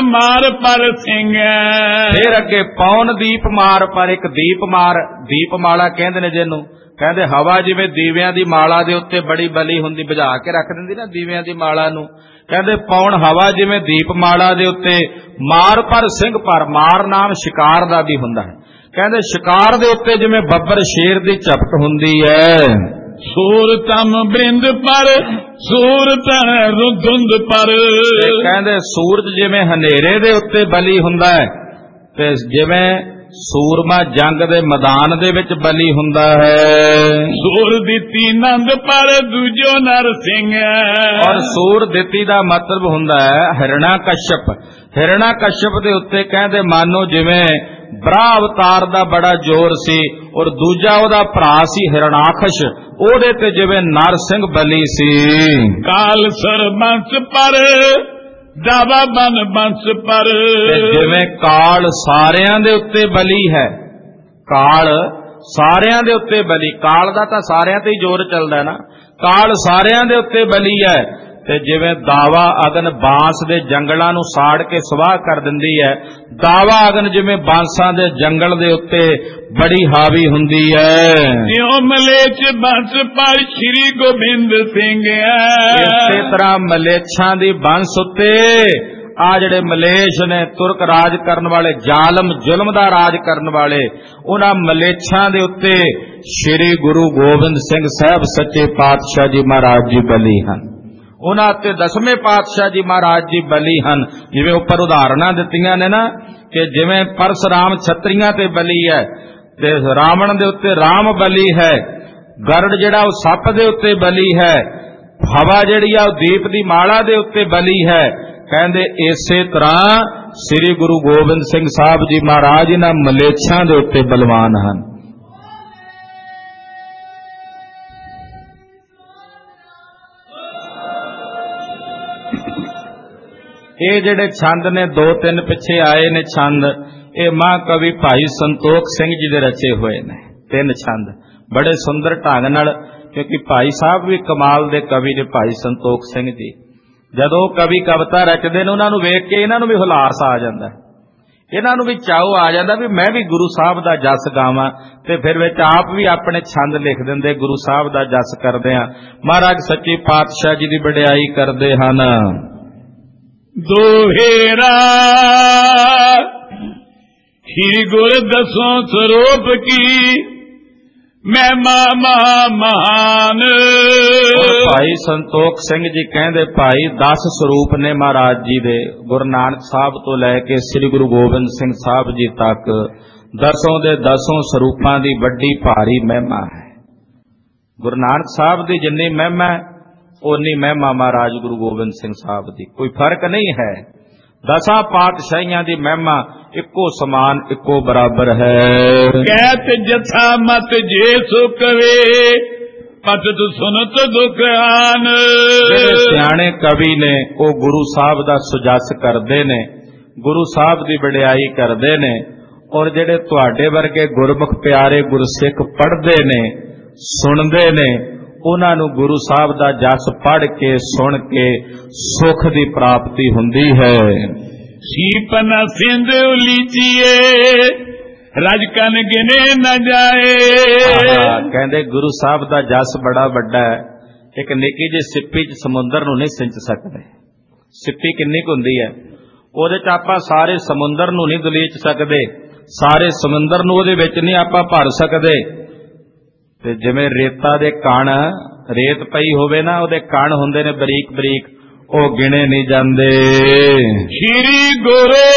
ਪਰ ਸਿੰਘ। ਫਿਰ ਅੱਗੇ ਪੌਣ ਦੀਪ ਮਾਰ ਪਰ, ਇੱਕ ਦੀਪ ਮਾਰ, ਦੀਪਮਾਲਾ ਕਹਿੰਦੇ ਨੇ ਜਿਹਨੂੰ। ਕਹਿੰਦੇ ਹਵਾ ਜਿਵੇਂ ਦੀਵਿਆਂ ਦੀ ਮਾਲਾ ਦੇ ਉੱਤੇ ਬੜੀ ਬਲੀ ਹੁੰਦੀ, ਬੁਝਾ ਕੇ ਰੱਖ ਦਿੰਦੀ ਨਾ ਦੀਵਿਆਂ ਦੀ ਮਾਲਾ ਨੂੰ। ਕਹਿੰਦੇ ਪੌਣ ਹਵਾ ਜਿਵੇਂ ਦੀਪਮਾਲਾ ਦੇ ਉੱਤੇ, ਮਾਰ ਪਰ ਸਿੰਘ ਪਰ। ਮਾਰ ਨਾਮ ਸ਼ਿਕਾਰ ਦਾ ਵੀ ਹੁੰਦਾ ਹੈ। ਕਹਿੰਦੇ ਸ਼ਿਕਾਰ ਦੇ ਉੱਤੇ ਜਿਵੇਂ ਬੱਬਰ ਸ਼ੇਰ ਦੀ ਝਪਟ ਹੁੰਦੀ ਹੈ। ਸੂਰ ਤਮ ਬ੍ਰਿੰਦ ਪਰ ਸੂਰ ਤਨ ਰੁਧੁੰਦ ਪਰ। ਕਹਿੰਦੇ ਸੂਰਜ ਜਿਵੇਂ ਹਨੇਰੇ ਦੇ ਉੱਤੇ ਬਲੀ ਹੁੰਦਾ ਹੈ, ਤੇ ਜਿਵੇਂ ਸੂਰਮਾ ਜੰਗ ਦੇ ਮੈਦਾਨ ਦੇ ਵਿੱਚ ਬਲੀ ਹੁੰਦਾ ਹੈ। ਸੂਰ ਦਿੱਤੀ ਨੰਦ ਪਰ ਦੂਜੋ ਨਰ ਸਿੰਘ। ਔਰ ਸੂਰ ਦਿੱਤੀ ਦਾ ਮਤਲਬ ਹੁੰਦਾ ਹੈ ਹਿਰਣਾ ਕਸ਼ਪ। ਹਿਰਣਾ ਕਸ਼ਪ ਦੇ ਉੱਤੇ ਕਹਿੰਦੇ ਮਾਨੋ ਜਿਵੇਂ ਬ੍ਰਹਾ ਅਵਤਾਰ ਦਾ ਬੜਾ ਜ਼ੋਰ ਸੀ, ਔਰ ਦੂਜਾ ਉਹਦਾ ਭਰਾ ਸੀ ਹਿਰਣਾਕਸ਼, ਉਹਦੇ ਤੇ ਜਿਵੇਂ ਨਰ ਸਿੰਘ ਬਲੀ ਸੀ। ਕਾਲ ਸਰ ਬੰਸ ਪਰ ਦਾਵਾ ਬਨ ਬੰਸ ਪਰ। ਜਿਵੇਂ ਕਾਲ ਸਾਰਿਆਂ ਦੇ ਉੱਤੇ ਬਲੀ ਹੈ, ਕਾਲ ਸਾਰਿਆਂ ਦੇ ਉੱਤੇ ਬਲੀ। ਕਾਲ ਦਾ ਤਾਂ ਸਾਰਿਆਂ ਤੇ ਹੀ ਜ਼ੋਰ ਚੱਲਦਾ ਨਾ, ਕਾਲ ਸਾਰਿਆਂ ਦੇ ਉੱਤੇ ਬਲੀ ਹੈ। ਤੇ ਜਿਵੇਂ ਦਾਵਾ ਅਗਨ ਬਾਂਸ ਦੇ ਜੰਗਲਾਂ ਨੂੰ ਸਾੜ ਕੇ ਸਵਾਹ ਕਰ ਦਿੰਦੀ ਹੈ, ਦਾਵਾ ਅਗਨ ਜਿਵੇਂ ਬਾਂਸਾਂ ਦੇ ਜੰਗਲ ਦੇ ਉੱਤੇ ਬੜੀ ਹਾਵੀ ਹੁੰਦੀ ਹੈ। ਜਿਉ ਮਲੇਛ ਬੰਸ ਪਰ ਸ਼੍ਰੀ ਗੋਬਿੰਦ ਸਿੰਘ। ਇਸੇ ਤਰ੍ਹਾਂ ਮਲੇਛਾਂ ਦੀ ਬੰਸ ਉੱਤੇ ਆ ਜਿਹੜੇ ਮਲੇਛ ਨੇ, ਤੁਰਕ ਰਾਜ ਕਰਨ ਵਾਲੇ, ਜ਼ਾਲਮ ਜ਼ੁਲਮ ਦਾ ਰਾਜ ਕਰਨ ਵਾਲੇ, ਉਹਨਾਂ ਮਲੇਛਾਂ ਦੇ ਉੱਤੇ ਸ੍ਰੀ ਗੁਰੂ ਗੋਬਿੰਦ ਸਿੰਘ ਸਾਹਿਬ ਸੱਚੇ ਪਾਤਸ਼ਾਹ ਜੀ ਮਹਾਰਾਜ ਜੀ ਬਲੀ ਹਨ। ਉਹਨਾਂ ਤੇ 10ਵੇਂ ਪਾਤਸ਼ਾਹ ਜੀ ਮਹਾਰਾਜ ਜੀ ਬਲੀ ਹਨ। ਜਿਵੇਂ ਉੱਪਰ ਉਦਾਹਰਨਾਂ ਦਿੱਤੀਆਂ ਨੇ ਨਾ, ਕਿ ਜਿਵੇਂ ਪਰਸਰਾਮ ਛਤਰੀਆਂ ਤੇ ਬਲੀ ਹੈ, ਤੇ ਰਾਵਣ ਦੇ ਉੱਤੇ ਰਾਮ ਬਲੀ ਹੈ, ਗਰੜ ਜਿਹੜਾ ਉਹ ਸੱਪ ਦੇ ਉੱਤੇ ਬਲੀ ਹੈ, ਹਵਾ ਜਿਹੜੀ ਆ ਉਹ ਦੀਪ ਦੀ ਮਾਲਾ ਦੇ ਉੱਤੇ ਬਲੀ ਹੈ। ਕਹਿੰਦੇ ਇਸੇ ਤਰ੍ਹਾਂ ਸ੍ਰੀ ਗੁਰੂ ਗੋਬਿੰਦ ਸਿੰਘ ਸਾਹਿਬ ਜੀ ਮਹਾਰਾਜ ਇਹਨਾਂ ਮਲੇਛਾਂ ਦੇ ਉੱਤੇ ਬਲਵਾਨ ਹਨ। ਇਹ ਜਿਹੜੇ ਛੰਦ ਨੇ 2-3 ਪਿੱਛੇ ਆਏ ਨੇ ਛੰਦ, ਇਹ ਮਹਾਂਕਵੀ ਭਾਈ ਸੰਤੋਖ ਸਿੰਘ ਜੀ ਦੇ ਰਚੇ ਹੋਏ ਨੇ। 3 ਛੰਦ ਬੜੇ ਸੁੰਦਰ ਢੰਗ ਨਾਲ, ਕਿਉਂਕਿ ਭਾਈ ਸਾਹਿਬ ਵੀ ਕਮਾਲ ਦੇ ਕਵੀ ਨੇ, ਭਾਈ ਸੰਤੋਖ ਸਿੰਘ ਜੀ। ਜਦੋਂ ਕਵੀ ਕਵਿਤਾ ਰਚਦੇ ਨੇ, ਉਹਨਾਂ ਨੂੰ ਵੇਖ ਕੇ ਇਹਨਾਂ ਨੂੰ ਵੀ ਹੁਲਾਸ ਆ ਜਾਂਦਾ, ਇਹਨਾਂ ਨੂੰ ਵੀ ਚਾਉ ਆ ਜਾਂਦਾ ਵੀ ਮੈਂ ਵੀ ਗੁਰੂ ਸਾਹਿਬ ਦਾ ਜਸ ਗਾਵਾਂ, ਤੇ ਫਿਰ ਵਿੱਚ ਆਪ ਵੀ ਆਪਣੇ ਛੰਦ ਲਿਖ ਦਿੰਦੇ, ਗੁਰੂ ਸਾਹਿਬ ਦਾ ਜਸ ਕਰਦੇ ਆ। ਮਹਾਰਾਜ ਸੱਚੇ ਪਾਤਸ਼ਾਹ ਜੀ ਦੀ ਵਡਿਆਈ ਕਰਦੇ ਹਨ। ਦੋਹੇਰਾ ਸ੍ਰੀ ਗੁਰ ਦਸੋਂ ਸਰੂਪ ਕੀ ਮਹਿਮਾ ਮਹਾਨ। ਭਾਈ ਸੰਤੋਖ ਸਿੰਘ ਜੀ ਕਹਿੰਦੇ ਭਾਈ 10 ਸਰੂਪ ਨੇ ਮਹਾਰਾਜ ਜੀ ਦੇ, ਗੁਰੂ ਨਾਨਕ ਸਾਹਿਬ ਤੋਂ ਲੈ ਕੇ ਸ੍ਰੀ ਗੁਰੂ ਗੋਬਿੰਦ ਸਿੰਘ ਸਾਹਿਬ ਜੀ ਤੱਕ 10 ਦੇ 10 ਸਰੂਪਾਂ ਦੀ ਵੱਡੀ ਭਾਰੀ ਮਹਿਮਾ ਹੈ। ਗੁਰੂ ਨਾਨਕ ਸਾਹਿਬ ਦੀ ਜਿੰਨੀ ਮਹਿਮਾ ਉਨੀ ਮਹਿਮਾ ਮਹਾਰਾਜ ਗੁਰੂ ਗੋਬਿੰਦ ਸਿੰਘ ਸਾਹਿਬ ਦੀ, ਕੋਈ ਫਰਕ ਨਹੀਂ ਹੈ। 10 ਪਾਤਸ਼ਾਹੀਆਂ ਦੀ ਮਹਿਮਾ ਇੱਕੋ ਸਮਾਨ, ਇੱਕੋ ਬਰਾਬਰ ਹੈ। ਕਹਿਤ ਜਥਾ ਮਤ ਜੇ ਸੁਕਵੇ ਪਤਤ ਸੁਨਤ ਦੁਖ ਆਨ। ਜਿਹੜੇ ਸਿਆਣੇ ਕਵੀ ਨੇ ਉਹ ਗੁਰੂ ਸਾਹਿਬ ਦਾ ਸੁਜਸ ਕਰਦੇ ਨੇ, ਗੁਰੂ ਸਾਹਿਬ ਦੀ ਵਡਿਆਈ ਕਰਦੇ ਨੇ, ਔਰ ਜਿਹੜੇ ਤੁਹਾਡੇ ਵਰਗੇ ਗੁਰਮੁਖ ਪਿਆਰੇ ਗੁਰਸਿੱਖ ਪੜ੍ਹਦੇ ਨੇ, ਸੁਣਦੇ ਨੇ, ਉਹਨਾਂ ਨੂੰ ਗੁਰੂ ਸਾਹਿਬ ਦਾ ਜਸ ਪੜ੍ਹ ਕੇ ਸੁਣ ਕੇ ਸੁਖ ਦੀ ਪ੍ਰਾਪਤੀ ਹੁੰਦੀ ਹੈ। ਸੀਪਨਾ ਸਿੰਧ ਉਲੀਚੀਏ ਰਜ ਕਨ ਗਿਨੇ ਨਾ ਜਾਏ। ਕਹਿੰਦੇ ਗੁਰੂ ਸਾਹਿਬ ਦਾ ਜਸ ਬੜਾ ਵੱਡਾ ਹੈ। ਇੱਕ ਨਿੱਕੀ ਜਿਹੀ ਸਿੱਪੀ 'ਚ ਸਮੁੰਦਰ ਨੂੰ ਨਹੀਂ ਸਿੰਚ ਸਕਦੇ। ਸਿੱਪੀ ਕਿੰਨੀ ਕੁ ਹੁੰਦੀ ਹੈ, ਉਹਦੇ 'ਚ ਆਪਾਂ ਸਾਰੇ ਸਮੁੰਦਰ ਨੂੰ ਨਹੀਂ ਦਲੀਚ ਸਕਦੇ, ਸਾਰੇ ਸਮੁੰਦਰ ਨੂੰ ਉਹਦੇ ਵਿੱਚ ਨਹੀਂ ਆਪਾਂ ਭਰ ਸਕਦੇ। ਤੇ ਜਿਵੇਂ ਰੇਤਾ ਦੇ ਕਣ, ਰੇਤ ਪਈ ਹੋਵੇ ਨਾ, ਉਹਦੇ ਕਣ ਹੁੰਦੇ ਨੇ ਬਰੀਕ ਬਰੀਕ, ਉਹ ਗਿਣੇ ਨਹੀਂ ਜਾਂਦੇ। ਸ੍ਰੀ ਗੁਰੂ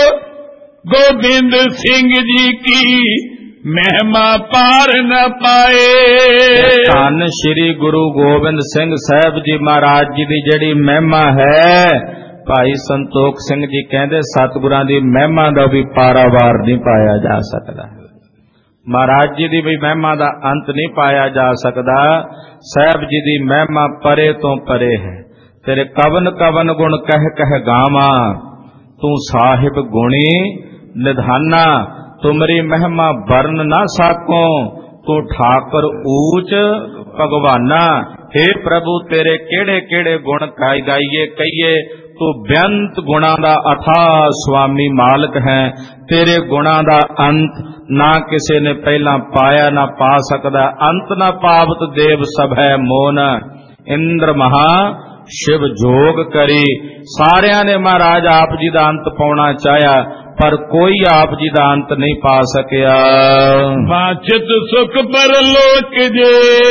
ਗੋਬਿੰਦ ਸਿੰਘ ਜੀ ਕੀ ਮਹਿਮਾ ਪਾਰ ਨ ਪਾਏ। ਧੰਨ ਸ੍ਰੀ ਗੁਰੂ ਗੋਬਿੰਦ ਸਿੰਘ ਸਾਹਿਬ ਜੀ ਮਹਾਰਾਜ ਜੀ ਦੀ ਜਿਹੜੀ ਮਹਿਮਾ ਹੈ, ਭਾਈ ਸੰਤੋਖ ਸਿੰਘ ਜੀ ਕਹਿੰਦੇ ਸਤਿਗੁਰਾਂ ਦੀ ਮਹਿਮਾ ਦਾ ਵੀ ਪਾਰਾਵਾਰ ਨਹੀਂ ਪਾਇਆ ਜਾ ਸਕਦਾ। ਮਹਾਰਾਜ ਜੀ ਦੀ ਵੀ ਮਹਿਮਾ ਦਾ ਅੰਤ ਨਹੀਂ ਪਾਇਆ ਜਾ ਸਕਦਾ। ਸਾਹਿਬ ਜੀ ਦੀ ਮਹਿਮਾ ਪਰੇ ਤੋਂ ਪਰੇ ਹੈ। ਤੇਰੇ ਕਵਨ ਕਵਨ ਗੁਣ ਕਹਿ ਕਹਿ ਗਾਵਾਂ, ਤੂੰ ਸਾਹਿਬ ਗੁਣੀ ਨਿਧਾਨਾ, ਤੁਮਰੀ ਮਹਿਮਾ ਵਰਨ ਨਾ ਸਾਕੋ, ਤੂੰ ਠਾਕੁਰ ਊਚ ਭਗਵਾਨਾ। हे ਪ੍ਰਭੂ ਤੇਰੇ ਕਿਹੜੇ ਕਿਹੜੇ ਗੁਣ ਗਾਈਏ ਕਹੀਏ, ਤੂੰ ਬੇਅੰਤ ਗੁਣਾਂ ਦਾ ਅਥਾਹ ਸੁਆਮੀ ਮਾਲਕ ਹੈ। ਤੇਰੇ ਗੁਣਾਂ ਦਾ ਅੰਤ ਨਾ ਕਿਸੇ ਨੇ ਪਹਿਲਾਂ ਪਾਇਆ ਨਾ ਪਾ ਸਕਦਾ। ਅੰਤ ਨਾ ਪਾਵਤ ਦੇਵ ਸਭੈ ਮੋਨ, ਇੰਦਰ ਮਹਾ ਸ਼ਿਵ ਜੋਗ ਕਰੀ। ਸਾਰਿਆਂ ਨੇ ਮਹਾਰਾਜ ਆਪ ਜੀ ਦਾ ਅੰਤ ਪਾਉਣਾ ਚਾਹਿਆ, ਪਰ ਕੋਈ ਆਪ ਜੀ ਦਾ ਅੰਤ ਨਹੀਂ ਪਾ ਸਕਿਆ। ਬਾਚਿਤ ਸੁਖ ਪਰਲੋਕ ਜੇ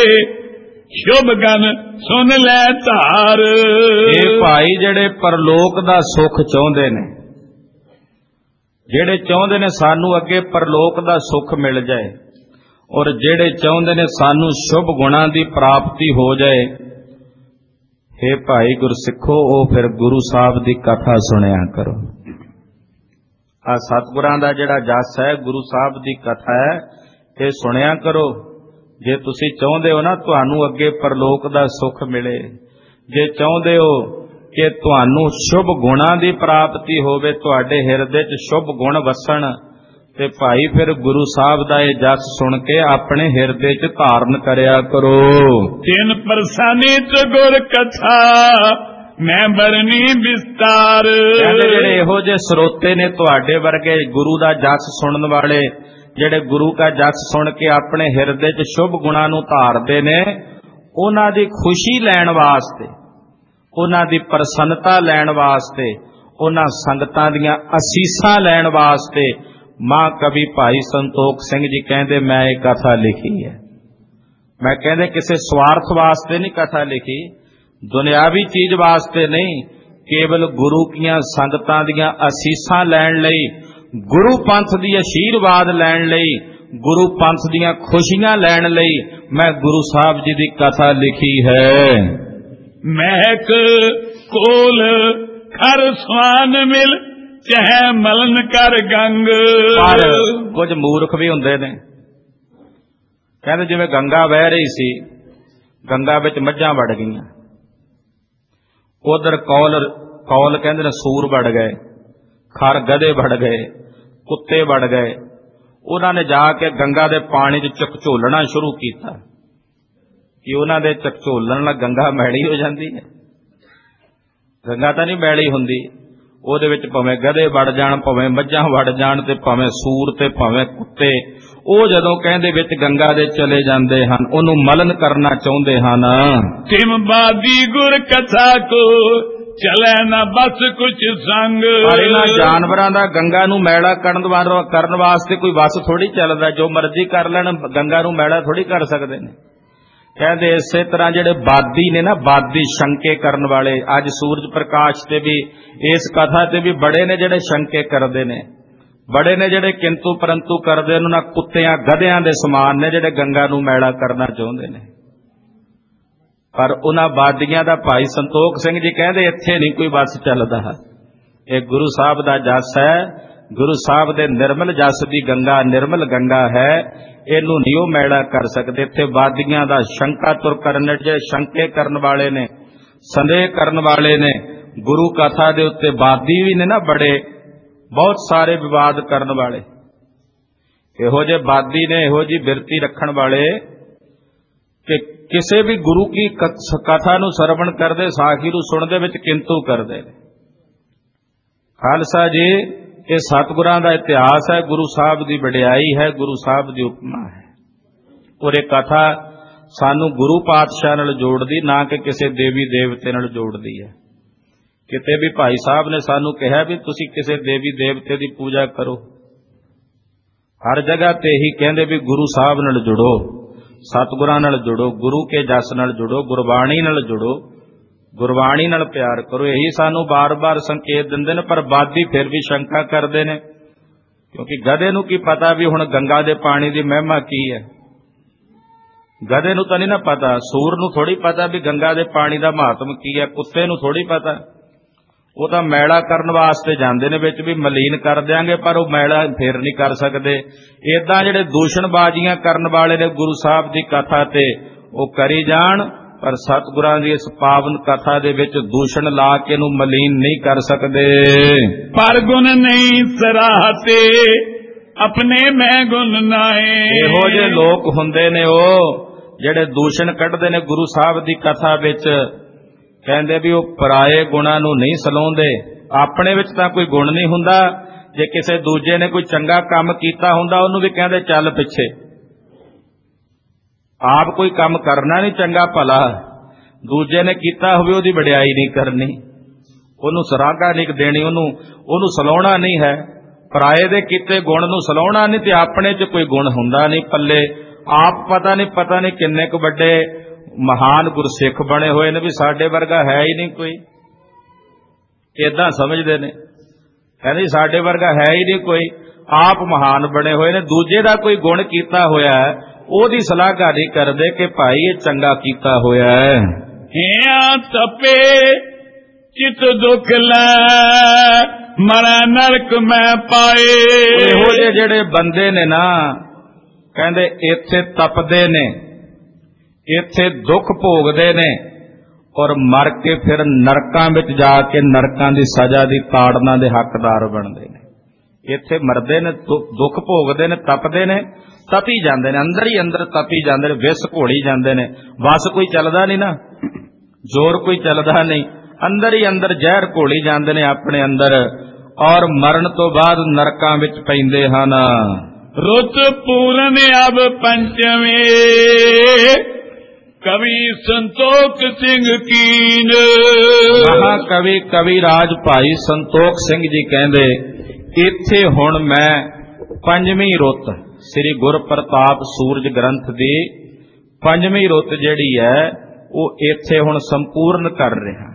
ਸ਼ੁਭ ਗਨ ਸੁਨ ਲੈ ਧਾਰ। ਇਹ ਭਾਈ ਜਿਹੜੇ ਪਰਲੋਕ ਦਾ ਸੁਖ ਚਾਹੁੰਦੇ ਨੇ, ਜਿਹੜੇ ਚਾਹੁੰਦੇ ਨੇ ਸਾਨੂੰ ਅੱਗੇ ਪਰਲੋਕ ਦਾ ਸੁਖ ਮਿਲ ਜਾਏ, ਔਰ ਜਿਹੜੇ ਚਾਹੁੰਦੇ ਨੇ ਸਾਨੂੰ ਸ਼ੁਭ ਗੁਣਾਂ ਦੀ ਪ੍ਰਾਪਤੀ ਹੋ ਜਾਏ, हे ਭਾਈ ਗੁਰਸਿੱਖੋ, ਉਹ ਫਿਰ ਗੁਰੂ ਸਾਹਿਬ ਦੀ ਕਥਾ ਸੁਣਿਆ ਕਰੋ। ਆ ਸਤਿਗੁਰਾਂ ਦਾ ਜਿਹੜਾ ਜਸ ਹੈ, ਗੁਰੂ ਸਾਹਿਬ ਦੀ ਕਥਾ ਹੈ, ਇਹ ਸੁਣਿਆ ਕਰੋ। ਜੇ ਤੁਸੀਂ ਚਾਹੁੰਦੇ ਹੋ ਨਾ ਤੁਹਾਨੂੰ ਅੱਗੇ ਪਰਲੋਕ ਦਾ ਸੁੱਖ ਮਿਲੇ, ਜੇ ਚਾਹੁੰਦੇ ਹੋ ਕਿ ਤੁਹਾਨੂੰ ਸ਼ੁਭ ਗੁਣਾਂ ਦੀ ਪ੍ਰਾਪਤੀ ਹੋਵੇ, ਤੁਹਾਡੇ ਹਿਰਦੇ 'ਚ ਸ਼ੁਭ ਗੁਣ ਵਸਣ, ਤੇ ਭਾਈ ਫਿਰ ਗੁਰੂ ਸਾਹਿਬ ਦਾ ਇਹ ਜਸ ਸੁਣ ਕੇ ਆਪਣੇ ਹਿਰਦੇ 'ਚ ਧਾਰਨ ਕਰਿਆ ਕਰੋ। ਤਿੰਨ ਪ੍ਰਸਾਨਿਤ ਗੁਰ ਕਥਾ ਮੈਂ ਬਰਨੀ ਵਿਸਤਾਰ। ਕਹਿੰਦੇ ਜਿਹੜੇ ਇਹੋ ਜਿਹੇ ਸਰੋਤੇ ਨੇ ਤੁਹਾਡੇ ਵਰਗੇ ਗੁਰੂ ਦਾ ਜਸ ਸੁਣਨ ਵਾਲੇ, ਜਿਹੜੇ ਗੁਰੂ ਦਾ ਜਸ ਸੁਣ ਕੇ ਆਪਣੇ ਹਿਰਦੇ 'ਚ ਸ਼ੁਭ ਗੁਣਾਂ ਨੂੰ ਧਾਰਦੇ ਨੇ, ਉਹਨਾਂ ਦੀ ਖੁਸ਼ੀ ਲੈਣ ਵਾਸਤੇ, ਉਹਨਾਂ ਦੀ ਪ੍ਰਸੰਨਤਾ ਲੈਣ ਵਾਸਤੇ, ਉਹਨਾਂ ਸੰਗਤਾਂ ਦੀਆਂ ਅਸੀਸਾਂ ਲੈਣ ਵਾਸਤੇ ਮਹਾਂਕਵੀ ਭਾਈ ਸੰਤੋਖ ਸਿੰਘ ਜੀ ਕਹਿੰਦੇ ਮੈਂ ਇਹ ਕਥਾ ਲਿਖੀ ਹੈ। ਮੈਂ ਕਹਿੰਦੇ ਕਿਸੇ ਸਵਾਰਥ ਵਾਸਤੇ ਨਹੀਂ ਕਥਾ ਲਿਖੀ, ਦੁਨਿਆਵੀ ਚੀਜ਼ ਵਾਸਤੇ ਨਹੀਂ, ਕੇਵਲ ਗੁਰੂ ਦੀਆਂ ਸੰਗਤਾਂ ਦੀਆਂ ਅਸੀਸਾਂ ਲੈਣ ਲਈ, ਗੁਰੂ ਪੰਥ ਦੀ ਆਸ਼ੀਰਵਾਦ ਲੈਣ ਲਈ, ਗੁਰੂ ਪੰਥ ਦੀਆਂ ਖੁਸ਼ੀਆਂ ਲੈਣ ਲਈ ਮੈਂ ਗੁਰੂ ਸਾਹਿਬ ਜੀ ਦੀ ਕਥਾ ਲਿਖੀ ਹੈ। ਮਹਿਕ ਕੋਲ ਖਰ ਸਵਾਨ ਮਿਲ ਚਾਹੇ ਮਲਨ ਕਰ ਗੰਗ। ਪਰ ਕੁਝ ਮੂਰਖ ਵੀ ਹੁੰਦੇ ਨੇ, ਕਹਿੰਦੇ ਜਿਵੇਂ ਗੰਗਾ ਵਹਿ ਰਹੀ ਸੀ, ਗੰਗਾ ਵਿੱਚ ਮੱਝਾਂ ਵੜ ਗਈਆਂ, ਉਧਰ ਕੌਲ ਕਹਿੰਦੇ ਨੇ ਸੂਰ ਵੜ ਗਏ, ਖਰ ਗਧੇ ਵੜ ਗਏ, ਕੁੱਤੇ ਵੜ ਗਏ। ਉਹਨਾਂ ਨੇ ਜਾ ਕੇ ਗੰਗਾ ਦੇ ਪਾਣੀ 'ਚ ਝਕਝੋਲਣਾ ਸ਼ੁਰੂ ਕੀਤਾ ਕਿ ਉਹਨਾਂ ਦੇ ਝਕਝੋਲਣ ਨਾਲ ਗੰਗਾ ਮੈਲੀ ਹੋ ਜਾਂਦੀ ਹੈ। ਗੰਗਾ ਤਾਂ ਨਹੀਂ ਮੈਲੀ ਹੁੰਦੀ, ਉਹਦੇ ਵਿੱਚ ਭਾਵੇਂ ਗਧੇ ਵੜ ਜਾਣ, ਭਾਵੇਂ ਮੱਝਾਂ ਵੜ ਜਾਣ, ਤੇ ਭਾਵੇਂ ਸੂਰ ਤੇ ਭਾਵੇਂ ਕੁੱਤੇ, ਉਹ ਜਦੋਂ ਕਹਿੰਦੇ ਵਿੱਚ ਗੰਗਾ ਦੇ ਚਲੇ ਜਾਂਦੇ ਹਨ, ਉਹਨੂੰ ਮਲਨ ਕਰਨਾ ਚਾਹੁੰਦੇ ਹਨ। ਤਿਮ ਬਾਦੀ ਗੁਰ ਕਥਾ ਕੋ ਚਲੇ ਨਾ ਬਸ ਕੁਛ ਸੰਗ। ਪਰ ਇਹਨਾਂ ਜਾਨਵਰਾਂ ਦਾ ਗੰਗਾ ਨੂੰ ਮੈਲਾ ਕਰਨ ਵਾਸਤੇ ਕੋਈ ਵਸ ਥੋੜੀ ਚੱਲਦਾ, ਜੋ ਮਰਜ਼ੀ ਕਰ ਲੈਣ, ਗੰਗਾ ਨੂੰ ਮੈਲਾ ਥੋੜੀ ਕਰ ਸਕਦੇ ਨੇ। ਕਹਿੰਦੇ ਇਸੇ ਤਰ੍ਹਾਂ ਜਿਹੜੇ ਬਾਦੀ ਨੇ ਨਾ, ਬਾਦੀ ਸ਼ੰਕੇ ਕਰਨ ਵਾਲੇ, ਅੱਜ ਸੂਰਜ ਪ੍ਰਕਾਸ਼ ਤੇ ਵੀ ਇਸ ਕਥਾ ਤੇ ਵੀ ਬੜੇ ਨੇ ਜਿਹੜੇ ਸ਼ੰਕੇ ਕਰਦੇ ਨੇ, ਬੜੇ ਨੇ ਜਿਹੜੇ ਕਿੰਤੂ ਪਰੰਤੂ ਕਰਦੇ, ਉਹਨਾਂ ਕੁੱਤਿਆਂ ਗਧਿਆਂ ਦੇ ਸਮਾਨ ਨੇ ਜਿਹੜੇ ਗੰਗਾ ਨੂੰ ਮੈਲਾ ਕਰਨਾ ਚਾਹੁੰਦੇ ਨੇ। ਪਰ ਉਹਨਾਂ ਬਾਦੀਆਂ ਦਾ ਭਾਈ ਸੰਤੋਖ ਸਿੰਘ ਜੀ ਕਹਿੰਦੇ ਇੱਥੇ ਨਹੀਂ ਕੋਈ ਬਸ ਚੱਲਦਾ, ਇਹ ਗੁਰੂ ਸਾਹਿਬ ਦਾ ਜਸ ਹੈ, ਗੁਰੂ ਸਾਹਿਬ ਦੇ ਨਿਰਮਲ ਜਸ ਦੀ ਗੰਗਾ ਨਿਰਮਲ ਗੰਗਾ ਹੈ, ਇਹਨੂੰ ਨਹੀਂ ਉਹ ਮੈਲਾ ਕਰ ਸਕਦੇ। ਇੱਥੇ ਬਾਦੀਆਂ ਦਾ ਸ਼ੰਕਾ ਤੁਰ ਕਰਨ, ਜੇ ਸ਼ੰਕੇ ਕਰਨ ਵਾਲੇ ਨੇ, ਸੰਦੇਹ ਕਰਨ ਵਾਲੇ ਨੇ, ਗੁਰੂ ਕਥਾ ਦੇ ਉੱਤੇ ਬਾਦੀ ਵੀ ਨੇ ਨਾ ਬੜੇ, ਬਹੁਤ ਸਾਰੇ ਵਿਵਾਦ ਕਰਨ ਵਾਲੇ, ਇਹੋ ਜਿਹੇ ਬਾਦੀ ਨੇ, ਇਹੋ ਜਿਹੀ ਬਿਰਤੀ ਰੱਖਣ ਵਾਲੇ ਕਿ ਕਿਸੇ ਵੀ ਗੁਰੂ ਕੀ ਕਥਾ ਨੂੰ ਸਰਵਣ ਕਰਦੇ, ਸਾਖੀ ਨੂੰ ਸੁਣਦੇ ਵਿੱਚ ਕਿੰਤੂ ਕਰਦੇ ਨੇ। ਖਾਲਸਾ ਜੀ, ਇਹ ਸਤਿਗੁਰਾਂ ਦਾ ਇਤਿਹਾਸ ਹੈ, ਗੁਰੂ ਸਾਹਿਬ ਦੀ ਵਡਿਆਈ ਹੈ, ਗੁਰੂ ਸਾਹਿਬ ਦੀ ਉਪਮਾ ਹੈ। ਔਰ ਇਹ ਕਥਾ ਸਾਨੂੰ ਗੁਰੂ ਪਾਤਸ਼ਾਹ ਨਾਲ ਜੋੜਦੀ, ਨਾ ਕਿ ਕਿਸੇ ਦੇਵੀ ਦੇਵਤੇ ਨਾਲ ਜੋੜਦੀ ਹੈ। ਕਿਤੇ ਵੀ ਭਾਈ ਸਾਹਿਬ ਨੇ ਸਾਨੂੰ ਕਿਹਾ ਵੀ ਤੁਸੀਂ ਕਿਸੇ ਦੇਵੀ ਦੇਵਤੇ ਦੀ ਪੂਜਾ ਕਰੋ, ਹਰ ਜਗ੍ਹਾ ਤੇ ਹੀ ਕਹਿੰਦੇ ਵੀ ਗੁਰੂ ਸਾਹਿਬ ਨਾਲ ਜੁੜੋ, ਸਤਿਗੁਰਾਂ ਨਾਲ ਜੁੜੋ, ਗੁਰੂ ਕੇ ਜਸ ਨਾਲ ਜੁੜੋ, ਗੁਰਬਾਣੀ ਨਾਲ ਜੁੜੋ, ਗੁਰਬਾਣੀ ਨਾਲ ਪਿਆਰ ਕਰੋ। ਇਹੀ ਸਾਨੂੰ ਬਾਰ-ਬਾਰ ਸੰਕੇਤ ਦਿੰਦੇ ਨੇ। ਪਰ ਬਾਦੀ ਫਿਰ ਵੀ ਸ਼ੰਕਾ ਕਰਦੇ ਨੇ, ਕਿਉਂਕਿ ਗਧੇ ਨੂੰ ਕੀ ਪਤਾ ਵੀ ਹੁਣ ਗੰਗਾ ਦੇ ਪਾਣੀ ਦੀ ਮਹਿਮਾ ਕੀ ਹੈ। ਗਧੇ ਨੂੰ ਤਾਂ ਨਹੀਂ ਨਾ ਪਤਾ, ਸੂਰ ਨੂੰ ਥੋੜੀ ਪਤਾ ਵੀ ਗੰਗਾ ਦੇ ਪਾਣੀ ਦਾ ਮਹੱਤਵ ਕੀ ਹੈ, ਕੁੱਤੇ ਨੂੰ ਥੋੜੀ ਪਤਾ। ਉਹ ਤਾਂ ਮੈਲਾ ਕਰਨ ਵਾਸਤੇ ਜਾਂਦੇ ਨੇ, ਵਿੱਚ ਵੀ ਮਲੀਨ ਕਰ ਦਿਆਂਗੇ, ਪਰ ਉਹ ਮੈਲਾ ਫੇਰ ਨਹੀਂ ਕਰ ਸਕਦੇ। ਏਦਾਂ ਜਿਹੜੇ ਦੂਸ਼ਣਬਾਜ਼ੀਆਂ ਕਰਨ ਵਾਲੇ ਨੇ ਗੁਰੂ ਸਾਹਿਬ ਦੀ ਕਥਾ ਤੇ, ਉਹ ਕਰੀ ਜਾਣ, ਪਰ ਸਤਿਗੁਰਾਂ ਦੀ ਇਸ ਪਾਵਨ ਕਥਾ ਦੇ ਵਿੱਚ ਦੂਸ਼ਣ ਲਾ ਕੇ ਇਹਨੂੰ ਮਲੀਨ ਨਹੀਂ ਕਰ ਸਕਦੇ। ਪਰ ਗੁਣ ਨਹੀਂ ਸਰਾਹਤੇ ਆਪਣੇ ਮੈਂ ਗੁਣ ਨਾਏ। ਇਹੋ ਜਿਹੇ ਲੋਕ ਹੁੰਦੇ ਨੇ ਉਹ ਜਿਹੜੇ ਦੂਸ਼ਣ ਕੱਢਦੇ ਨੇ ਗੁਰੂ ਸਾਹਿਬ ਦੀ ਕਥਾ ਵਿੱਚ, ਕਹਿੰਦੇ ਵੀ ਉਹ ਪਰਾਏ ਗੁਣਾਂ ਨੂੰ ਨਹੀਂ ਸਲਾਉਂਦੇ, ਆਪਣੇ ਵਿੱਚ ਤਾਂ ਕੋਈ ਗੁਣ ਨਹੀਂ ਹੁੰਦਾ। ਜੇ ਕਿਸੇ ਦੂਜੇ ਨੇ ਕੋਈ ਚੰਗਾ ਕੰਮ ਕੀਤਾ ਹੁੰਦਾ, ਉਹਨੂੰ ਵੀ ਕਹਿੰਦੇ ਚੱਲ ਪਿੱਛੇ। ਆਪ ਕੋਈ ਕੰਮ ਕਰਨਾ ਨਹੀਂ ਚੰਗਾ ਭਲਾ, ਦੂਜੇ ਨੇ ਕੀਤਾ ਹੋਵੇ ਉਹਦੀ ਵਡਿਆਈ ਨਹੀਂ ਕਰਨੀ, ਉਹਨੂੰ ਸਰਾਗਾ ਨਹੀਂ ਦੇਣੀ, ਉਹਨੂੰ ਸਲਾਉਣਾ ਨਹੀਂ ਹੈ। ਪਰਾਏ ਦੇ ਕੀਤੇ ਗੁਣ ਨੂੰ ਸਲਾਉਣਾ ਨਹੀਂ, ਤੇ ਆਪਣੇ 'ਚ ਕੋਈ ਗੁਣ ਹੁੰਦਾ ਨਹੀਂ ਪੱਲੇ। ਆਪ ਪਤਾ ਨਹੀਂ ਕਿੰਨੇ ਕੁ ਵੱਡੇ ਮਹਾਨ ਗੁਰਸਿੱਖ ਬਣੇ ਹੋਏ ਨੇ ਵੀ ਸਾਡੇ ਵਰਗਾ ਹੈ ਹੀ ਨਹੀਂ ਕੋਈ, ਏਦਾਂ ਸਮਝਦੇ ਨੇ। ਕਹਿੰਦੇ ਸਾਡੇ ਵਰਗਾ ਹੈ ਹੀ ਨਹੀਂ ਕੋਈ, ਆਪ ਮਹਾਨ ਬਣੇ ਹੋਏ ਨੇ, ਦੂਜੇ ਦਾ ਕੋਈ ਗੁਣ ਕੀਤਾ ਹੋਇਆ ਹੈ ਉਹਦੀ ਸਲਾਘਾ ਨਹੀਂ ਕਰਦੇ ਕਿ ਭਾਈ ਇਹ ਚੰਗਾ ਕੀਤਾ ਹੋਇਆ ਹੈ। ਹਿਆ ਤਪੇ ਚਿਤ ਦੁਖ ਲੈ ਮਰਾ ਨਰਕ ਮੈਂ ਪਾਏ। ਇਹੋ ਜਿਹੇ ਜਿਹੜੇ ਬੰਦੇ ਨੇ ਨਾ, ਕਹਿੰਦੇ ਇੱਥੇ ਤਪਦੇ ਨੇ, ਇੱਥੇ ਦੁੱਖ ਭੋਗਦੇ ਨੇ, ਔਰ ਮਰ ਕੇ ਫਿਰ ਨਰਕਾਂ ਵਿੱਚ ਜਾ ਕੇ ਨਰਕਾਂ ਦੀ ਸਜ਼ਾ ਦੀ ਤਾੜਨਾ ਦੇ ਹੱਕਦਾਰ ਬਣਦੇ ਨੇ। ਇੱਥੇ ਮਰਦੇ ਨੇ, ਦੁੱਖ ਭੋਗਦੇ ਨੇ, ਤਪਦੇ ਨੇ, ਤਪੀ ਜਾਂਦੇ ਨੇ, ਅੰਦਰ ਹੀ ਅੰਦਰ ਤਪੀ ਜਾਂਦੇ ਨੇ, ਵਿਸ ਘੋਲੀ ਜਾਂਦੇ ਨੇ। ਬਸ ਕੋਈ ਚੱਲਦਾ ਨਹੀਂ ਨਾ, ਜ਼ੋਰ ਕੋਈ ਚੱਲਦਾ ਨਹੀਂ, ਅੰਦਰ ਹੀ ਅੰਦਰ ਜ਼ਹਿਰ ਘੋਲੀ ਜਾਂਦੇ ਨੇ ਆਪਣੇ ਅੰਦਰ, ਔਰ ਮਰਨ ਤੋਂ ਬਾਅਦ ਨਰਕਾਂ ਵਿੱਚ ਪੈਂਦੇ ਹਨ। ਰੁੱਤ ਪੂਰਨ ਅਬ ਪੰਚਵੇਂ ਕਵੀ ਸੰਤੋਖ ਸਿੰਘ ਕੀਨ। ਮਹਾਕਵੀ ਕਵੀਰਾਜ ਭਾਈ ਸੰਤੋਖ ਸਿੰਘ ਜੀ ਕਹਿੰਦੇ, ਇੱਥੇ ਹੁਣ ਮੈਂ ਪੰਜਵੀਂ ਰੁੱਤ ਸ੍ਰੀ ਗੁਰਪ੍ਰਤਾਪ ਸੂਰਜ ਗ੍ਰੰਥ ਦੀ ਪੰਜਵੀਂ ਰੁੱਤ ਜਿਹੜੀ ਹੈ ਉਹ ਇੱਥੇ ਹੁਣ ਸੰਪੂਰਨ ਕਰ ਰਿਹਾ।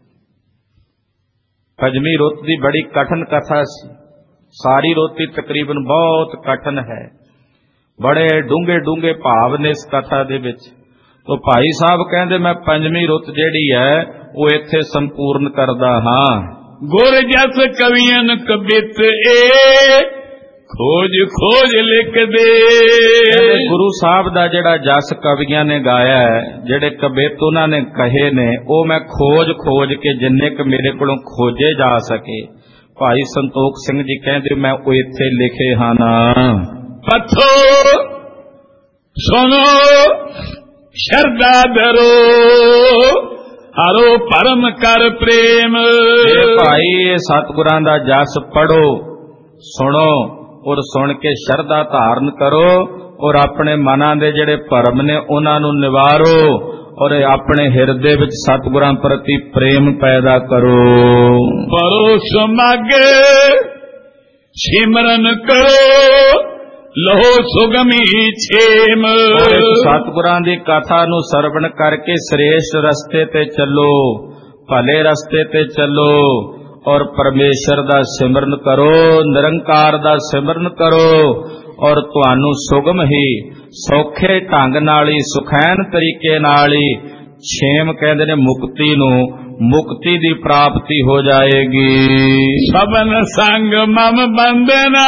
ਪੰਜਵੀਂ ਰੁੱਤ ਦੀ ਬੜੀ ਕਠਨ ਕਥਾ ਸੀ। ਸਾਰੀ ਰੁੱਤ ਹੀ ਤਕਰੀਬਨ ਬਹੁਤ ਕਠਨ ਹੈ। ਬੜੇ ਡੂੰਘੇ ਡੂੰਘੇ ਭਾਵ ਨੇ ਇਸ ਕਥਾ ਦੇ ਵਿੱਚ। ਤੋ ਭਾਈ ਸਾਹਿਬ ਕਹਿੰਦੇ ਮੈਂ ਪੰਜਵੀਂ ਰੁੱਤ ਜਿਹੜੀ ਹੈ ਉਹ ਇੱਥੇ ਸੰਪੂਰਨ ਕਰਦਾ ਹਾਂ। ਗੁਰ ਜਸ ਕਵੀਆਂ ਕਬਿਤ ਏ ਖੋਜ ਖੋਜ ਲਿਖਦੇ। ਗੁਰੂ ਸਾਹਿਬ ਦਾ ਜਿਹੜਾ ਜਸ ਕਵੀਆਂ ਨੇ ਗਾਇਆ ਹੈ, ਜਿਹੜੇ ਕਬਿਤ ਉਹਨਾਂ ਨੇ ਕਹੇ ਨੇ, ਉਹ ਮੈਂ ਖੋਜ ਖੋਜ ਕੇ ਜਿੰਨੇ ਕੁ ਮੇਰੇ ਕੋਲੋਂ ਖੋਜੇ ਜਾ ਸਕੇ, ਭਾਈ ਸੰਤੋਖ ਸਿੰਘ ਜੀ ਕਹਿੰਦੇ ਮੈਂ ਉਹ ਇੱਥੇ ਲਿਖੇ ਹਨ। ਪੱਥੋ ਸੁਣੋ ਸ਼ਰਧਾ ਧਰੋ ਹਰੋ ਪਰਮ ਕਰ ਪ੍ਰੇਮ। ਭਾਈ ਇਹ ਸਤਿਗੁਰਾਂ ਦਾ ਜਸ ਪੜੋ, ਸੁਣੋ ਔਰ ਸੁਣ ਕੇ ਸ਼ਰਧਾ ਧਾਰਨ ਕਰੋ ਔਰ ਆਪਣੇ ਮਨਾਂ ਦੇ ਜਿਹੜੇ ਭਰਮ ਨੇ ਉਹਨਾਂ ਨੂੰ ਨਿਵਾਰੋ ਔਰ ਆਪਣੇ ਹਿਰਦੇ ਵਿੱਚ ਸਤਿਗੁਰਾਂ ਪ੍ਰਤੀ ਪ੍ਰੇਮ ਪੈਦਾ ਕਰੋ। ਪਰੋ ਸਮਾਗੇ ਸਿਮਰਨ ਕਰੋ ਲਹੋ ਸੁਗਮੀ ਛੇਮ। ਸਤਿਗੁਰਾਂ ਦੀ ਕਥਾ ਨੂੰ ਸਰਵਣ ਕਰਕੇ ਸ੍ਰੇਸ਼ਟ ਰਸਤੇ ਤੇ ਚੱਲੋ, ਭਲੇ ਰਸਤੇ ਤੇ ਚੱਲੋ ਔਰ ਪਰਮੇਸ਼ਰ ਦਾ ਸਿਮਰਨ ਕਰੋ, ਨਿਰੰਕਾਰ ਦਾ ਸਿਮਰਨ ਕਰੋ ਔਰ ਤੁਹਾਨੂੰ ਸੁਗਮ ਹੀ ਸੌਖੇ ਢੰਗ ਨਾਲ ਹੀ ਸੁਖੈਨ ਤਰੀਕੇ ਨਾਲ ਹੀ ਛੇਮ ਕਹਿੰਦੇ ਨੇ ਮੁਕਤੀ ਨੂੰ, ਮੁਕਤੀ ਦੀ ਪ੍ਰਾਪਤੀ ਹੋ ਜਾਏਗੀ। ਸਭਨ ਸੰਗ ਮਮ ਬੰਦਨਾ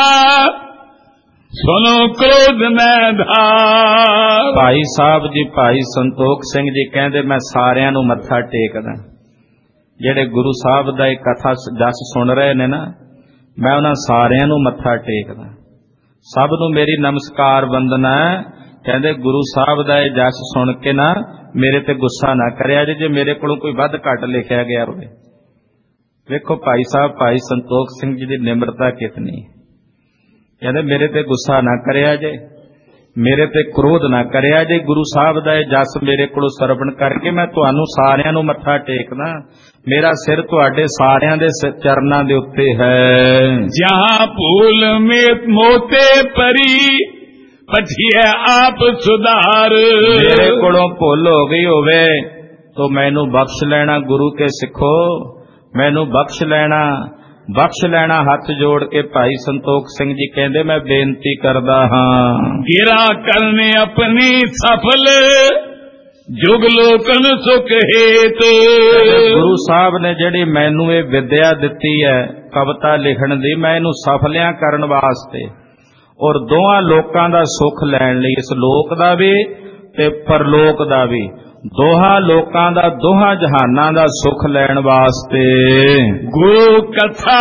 ਸੁਨੋ ਕ੍ਰੋਧ ਮੈਂ ਧਾਰ। ਭਾਈ ਸਾਹਿਬ ਜੀ ਭਾਈ ਸੰਤੋਖ ਸਿੰਘ ਜੀ ਕਹਿੰਦੇ ਮੈਂ ਸਾਰਿਆਂ ਨੂੰ ਮੱਥਾ ਟੇਕਦਾ, ਜਿਹੜੇ ਗੁਰੂ ਸਾਹਿਬ ਦਾ ਇਹ ਕਥਾ ਜਸ ਸੁਣ ਰਹੇ ਨੇ ਨਾ, ਮੈਂ ਉਹਨਾਂ ਸਾਰਿਆਂ ਨੂੰ ਮੱਥਾ ਟੇਕਦਾ, ਸਭ ਨੂੰ ਮੇਰੀ ਨਮਸਕਾਰ ਵੰਦਨਾ। ਕਹਿੰਦੇ ਗੁਰੂ ਸਾਹਿਬ ਦਾ ਇਹ ਜਸ ਸੁਣ ਕੇ ਨਾ ਮੇਰੇ ਤੇ ਗੁੱਸਾ ਨਾ ਕਰਿਆ ਜੇ ਮੇਰੇ ਕੋਲੋਂ ਕੋਈ ਵੱਧ ਘੱਟ ਲਿਖਿਆ ਗਿਆ ਹੋਵੇ। ਵੇਖੋ ਭਾਈ ਸਾਹਿਬ ਭਾਈ ਸੰਤੋਖ ਸਿੰਘ ਜੀ ਦੀ ਨਿਮਰਤਾ ਕਿਤਨੀ। ਕਹਿੰਦੇ ਮੇਰੇ ਤੇ ਗੁੱਸਾ ਨਾ ਕਰਿਆ ਜੇ, ਮੇਰੇ ਤੇ ਕ੍ਰੋਧ ਨਾ ਕਰਿਆ ਜੇ। ਗੁਰੂ ਸਾਹਿਬ ਦਾ ਇਹ ਜਸ ਮੇਰੇ ਕੋਲੋਂ ਸਰਵਣ ਕਰਕੇ ਮੈਂ ਤੁਹਾਨੂੰ ਸਾਰਿਆਂ ਨੂੰ ਮੱਥਾ ਟੇਕਦਾ, ਮੇਰਾ ਸਿਰ ਤੁਹਾਡੇ ਸਾਰਿਆਂ ਦੇ ਚਰਨਾਂ ਦੇ ਉੱਤੇ ਹੈ। ਜਹਾਂ ਭੂਲ ਮੇਂ ਮੋਤੇ ਪਰੀ ਪਠੀਏ ਆਪ ਸੁਧਾਰ। ਮੇਰੇ ਕੋਲੋਂ ਭੁੱਲ ਹੋ ਗਈ ਹੋਵੇ ਤਾਂ ਮੈਨੂੰ ਬਖਸ਼ ਲੈਣਾ, ਗੁਰੂ ਕੇ ਸਿੱਖੋ ਮੈਨੂੰ ਬਖਸ਼ ਲੈਣਾ, ਬਖਸ਼ ਲੈਣਾ। ਹੱਥ ਜੋੜ ਕੇ ਭਾਈ ਸੰਤੋਖ ਸਿੰਘ ਜੀ ਕਹਿੰਦੇ ਮੈਂ ਬੇਨਤੀ ਕਰਦਾ ਹਾਂ। ਗਿਰਾ ਕਰਨੇ ਆਪਣੀ ਸਫਲ ਜੁਗ ਲੋਕਨ ਸੁਖ ਹੇਤ। ਗੁਰੂ ਸਾਹਿਬ ਨੇ ਜਿਹੜੀ ਮੈਨੂੰ ਇਹ ਵਿਦਿਆ ਦਿੱਤੀ ਹੈ ਕਵਿਤਾ ਲਿਖਣ ਦੀ, ਮੈਂ ਇਹਨੂੰ ਸਫਲਿਆਂ ਕਰਨ ਵਾਸਤੇ ਔਰ ਦੋਹਾਂ ਲੋਕਾਂ ਦਾ ਸੁੱਖ ਲੈਣ ਲਈ, ਇਸ ਲੋਕ ਦਾ ਵੀ ਤੇ ਪਰਲੋਕ ਦਾ ਵੀ, ਦੋਹਾਂ ਲੋਕਾਂ ਦਾ ਦੋਹਾਂ ਜਹਾਨਾਂ ਦਾ ਸੁੱਖ ਲੈਣ ਵਾਸਤੇ ਗੁਰੂ ਕਥਾ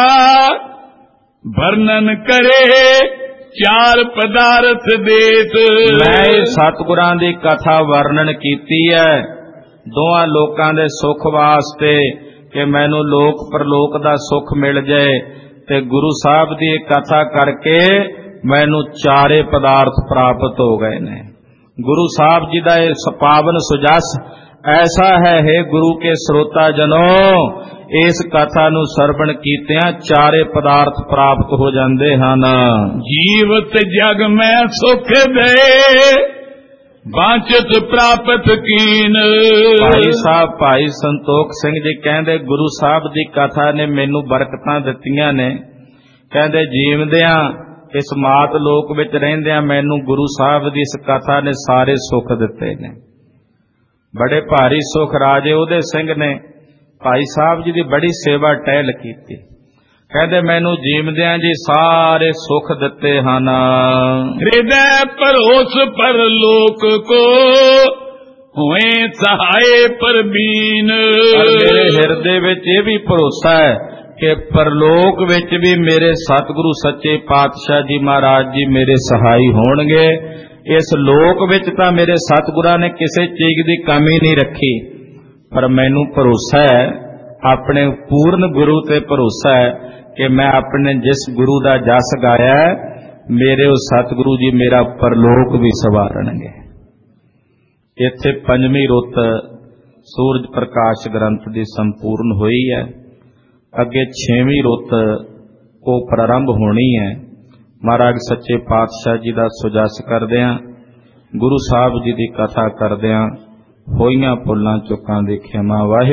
ਵਰਣਨ ਕਰੇ ਚਾਰ ਪਦਾਰਥ ਦੇਤ। ਮੈਂ ਸਤਿਗੁਰਾਂ ਦੀ ਕਥਾ ਵਰਣਨ ਕੀਤੀ ਹੈ ਦੋਹਾਂ ਲੋਕਾਂ ਦੇ ਸੁੱਖ ਵਾਸਤੇ ਕਿ ਮੈਨੂੰ ਲੋਕ ਪਰਲੋਕ ਦਾ ਸੁੱਖ ਮਿਲ ਜਾਏ, ਤੇ ਗੁਰੂ ਸਾਹਿਬ ਦੀ ਕਥਾ ਕਰਕੇ ਮੈਨੂੰ ਚਾਰੇ ਪਦਾਰਥ ਪ੍ਰਾਪਤ ਹੋ ਗਏ ਨੇ। ਗੁਰੂ ਸਾਹਿਬ ਜੀ ਦਾ ਇਹ ਪਾਵਨ ਸੁਜਸ ਐਸਾ ਹੈ, हे ਗੁਰੂ ਕੇ ਸਰੋਤਾ ਜਨੋ, ਇਸ ਕਥਾ ਨੂੰ ਸਰਵਣ ਕੀਤਿਆਂ ਚਾਰੇ ਪਦਾਰਥ ਪ੍ਰਾਪਤ ਹੋ ਜਾਂਦੇ ਹਨ। ਜੀਵਤ ਜਗ ਮੈਂ ਸੁਖ ਦੇ ਵਾਂਚਤ ਪ੍ਰਾਪਤ ਕੀਨ। ਭਾਈ ਸਾਹਿਬ ਭਾਈ ਸੰਤੋਖ ਸਿੰਘ ਜੀ ਕਹਿੰਦੇ ਗੁਰੂ ਸਾਹਿਬ ਦੀ ਕਥਾ ਨੇ ਮੈਨੂੰ ਬਰਕਤਾਂ ਦਿੱਤੀਆਂ ਨੇ। ਕਹਿੰਦੇ ਜੀਵਦਿਆਂ ਇਸ ਮਾਤ ਲੋਕ ਵਿੱਚ ਰਹਿੰਦਿਆਂ ਮੈਨੂੰ ਗੁਰੂ ਸਾਹਿਬ ਦੀ ਇਸ ਕਥਾ ਨੇ ਸਾਰੇ ਸੁੱਖ ਦਿੱਤੇ ਨੇ। ਬੜੇ ਭਾਰੀ ਸੁੱਖ ਰਾਜੇ ਉਹਦੇ ਸਿੰਘ ਨੇ ਭਾਈ ਸਾਹਿਬ ਜੀ ਦੀ ਬੜੀ ਸੇਵਾ ਟਹਿਲ ਕੀਤੀ। ਕਹਿੰਦੇ ਮੈਨੂੰ ਜੀਵਦਿਆਂ ਜੀ ਸਾਰੇ ਸੁੱਖ ਦਿੱਤੇ ਹਨ। ਹਿਰਦੈ ਪਰੋਸ ਪਰ ਲੋਕ ਕੋ ਹੋਏ ਸਹਾਏ ਪਰਬੀਨ। ਮੇਰੇ ਹਿਰਦੇ ਵਿੱਚ ਇਹ ਵੀ ਭਰੋਸਾ ਹੈ ਕਿ ਪਰਲੋਕ ਵਿੱਚ ਵੀ ਮੇਰੇ ਸਤਿਗੁਰੂ ਸੱਚੇ ਪਾਤਸ਼ਾਹ ਜੀ ਮਹਾਰਾਜ ਜੀ ਮੇਰੇ ਸਹਾਈ ਹੋਣਗੇ। ਇਸ ਲੋਕ ਵਿੱਚ ਤਾਂ ਮੇਰੇ ਸਤਿਗੁਰਾਂ ਨੇ ਕਿਸੇ ਚੀਜ਼ ਦੀ ਕਮੀ ਨਹੀਂ ਰੱਖੀ, ਪਰ ਮੈਨੂੰ ਭਰੋਸਾ ਹੈ, ਆਪਣੇ ਪੂਰਨ ਗੁਰੂ ਤੇ ਭਰੋਸਾ ਹੈ ਕਿ ਮੈਂ ਆਪਣੇ ਜਿਸ ਗੁਰੂ ਦਾ ਜਸ ਗਾਇਆ ਮੇਰੇ ਉਹ ਸਤਿਗੁਰੂ ਜੀ ਮੇਰਾ ਪਰਲੋਕ ਵੀ ਸਵਾਰਣਗੇ। ਇੱਥੇ ਪੰਜਵੀਂ ਰੁੱਤ ਸੂਰਜ ਪ੍ਰਕਾਸ਼ ਗ੍ਰੰਥ ਦੀ ਸੰਪੂਰਨ ਹੋਈ ਹੈ। ਅੱਗੇ 6ਵੀਂ ਰੁੱਤ ਉਹ ਪ੍ਰਾਰੰਭ ਹੋਣੀ ਹੈ। ਮਹਾਰਾਜ ਸੱਚੇ ਪਾਤਸ਼ਾਹ ਜੀ ਦਾ ਸੁਜਸ ਕਰਦਿਆਂ, ਗੁਰੂ ਸਾਹਿਬ ਜੀ ਦੀ ਕਥਾ ਕਰਦਿਆਂ ਹੋਈਆਂ ਭੁੱਲਾਂ ਚੁੱਕਾਂ ਦੀ ਖਿਮਾ। ਵਾਹਿਗੁਰੂ।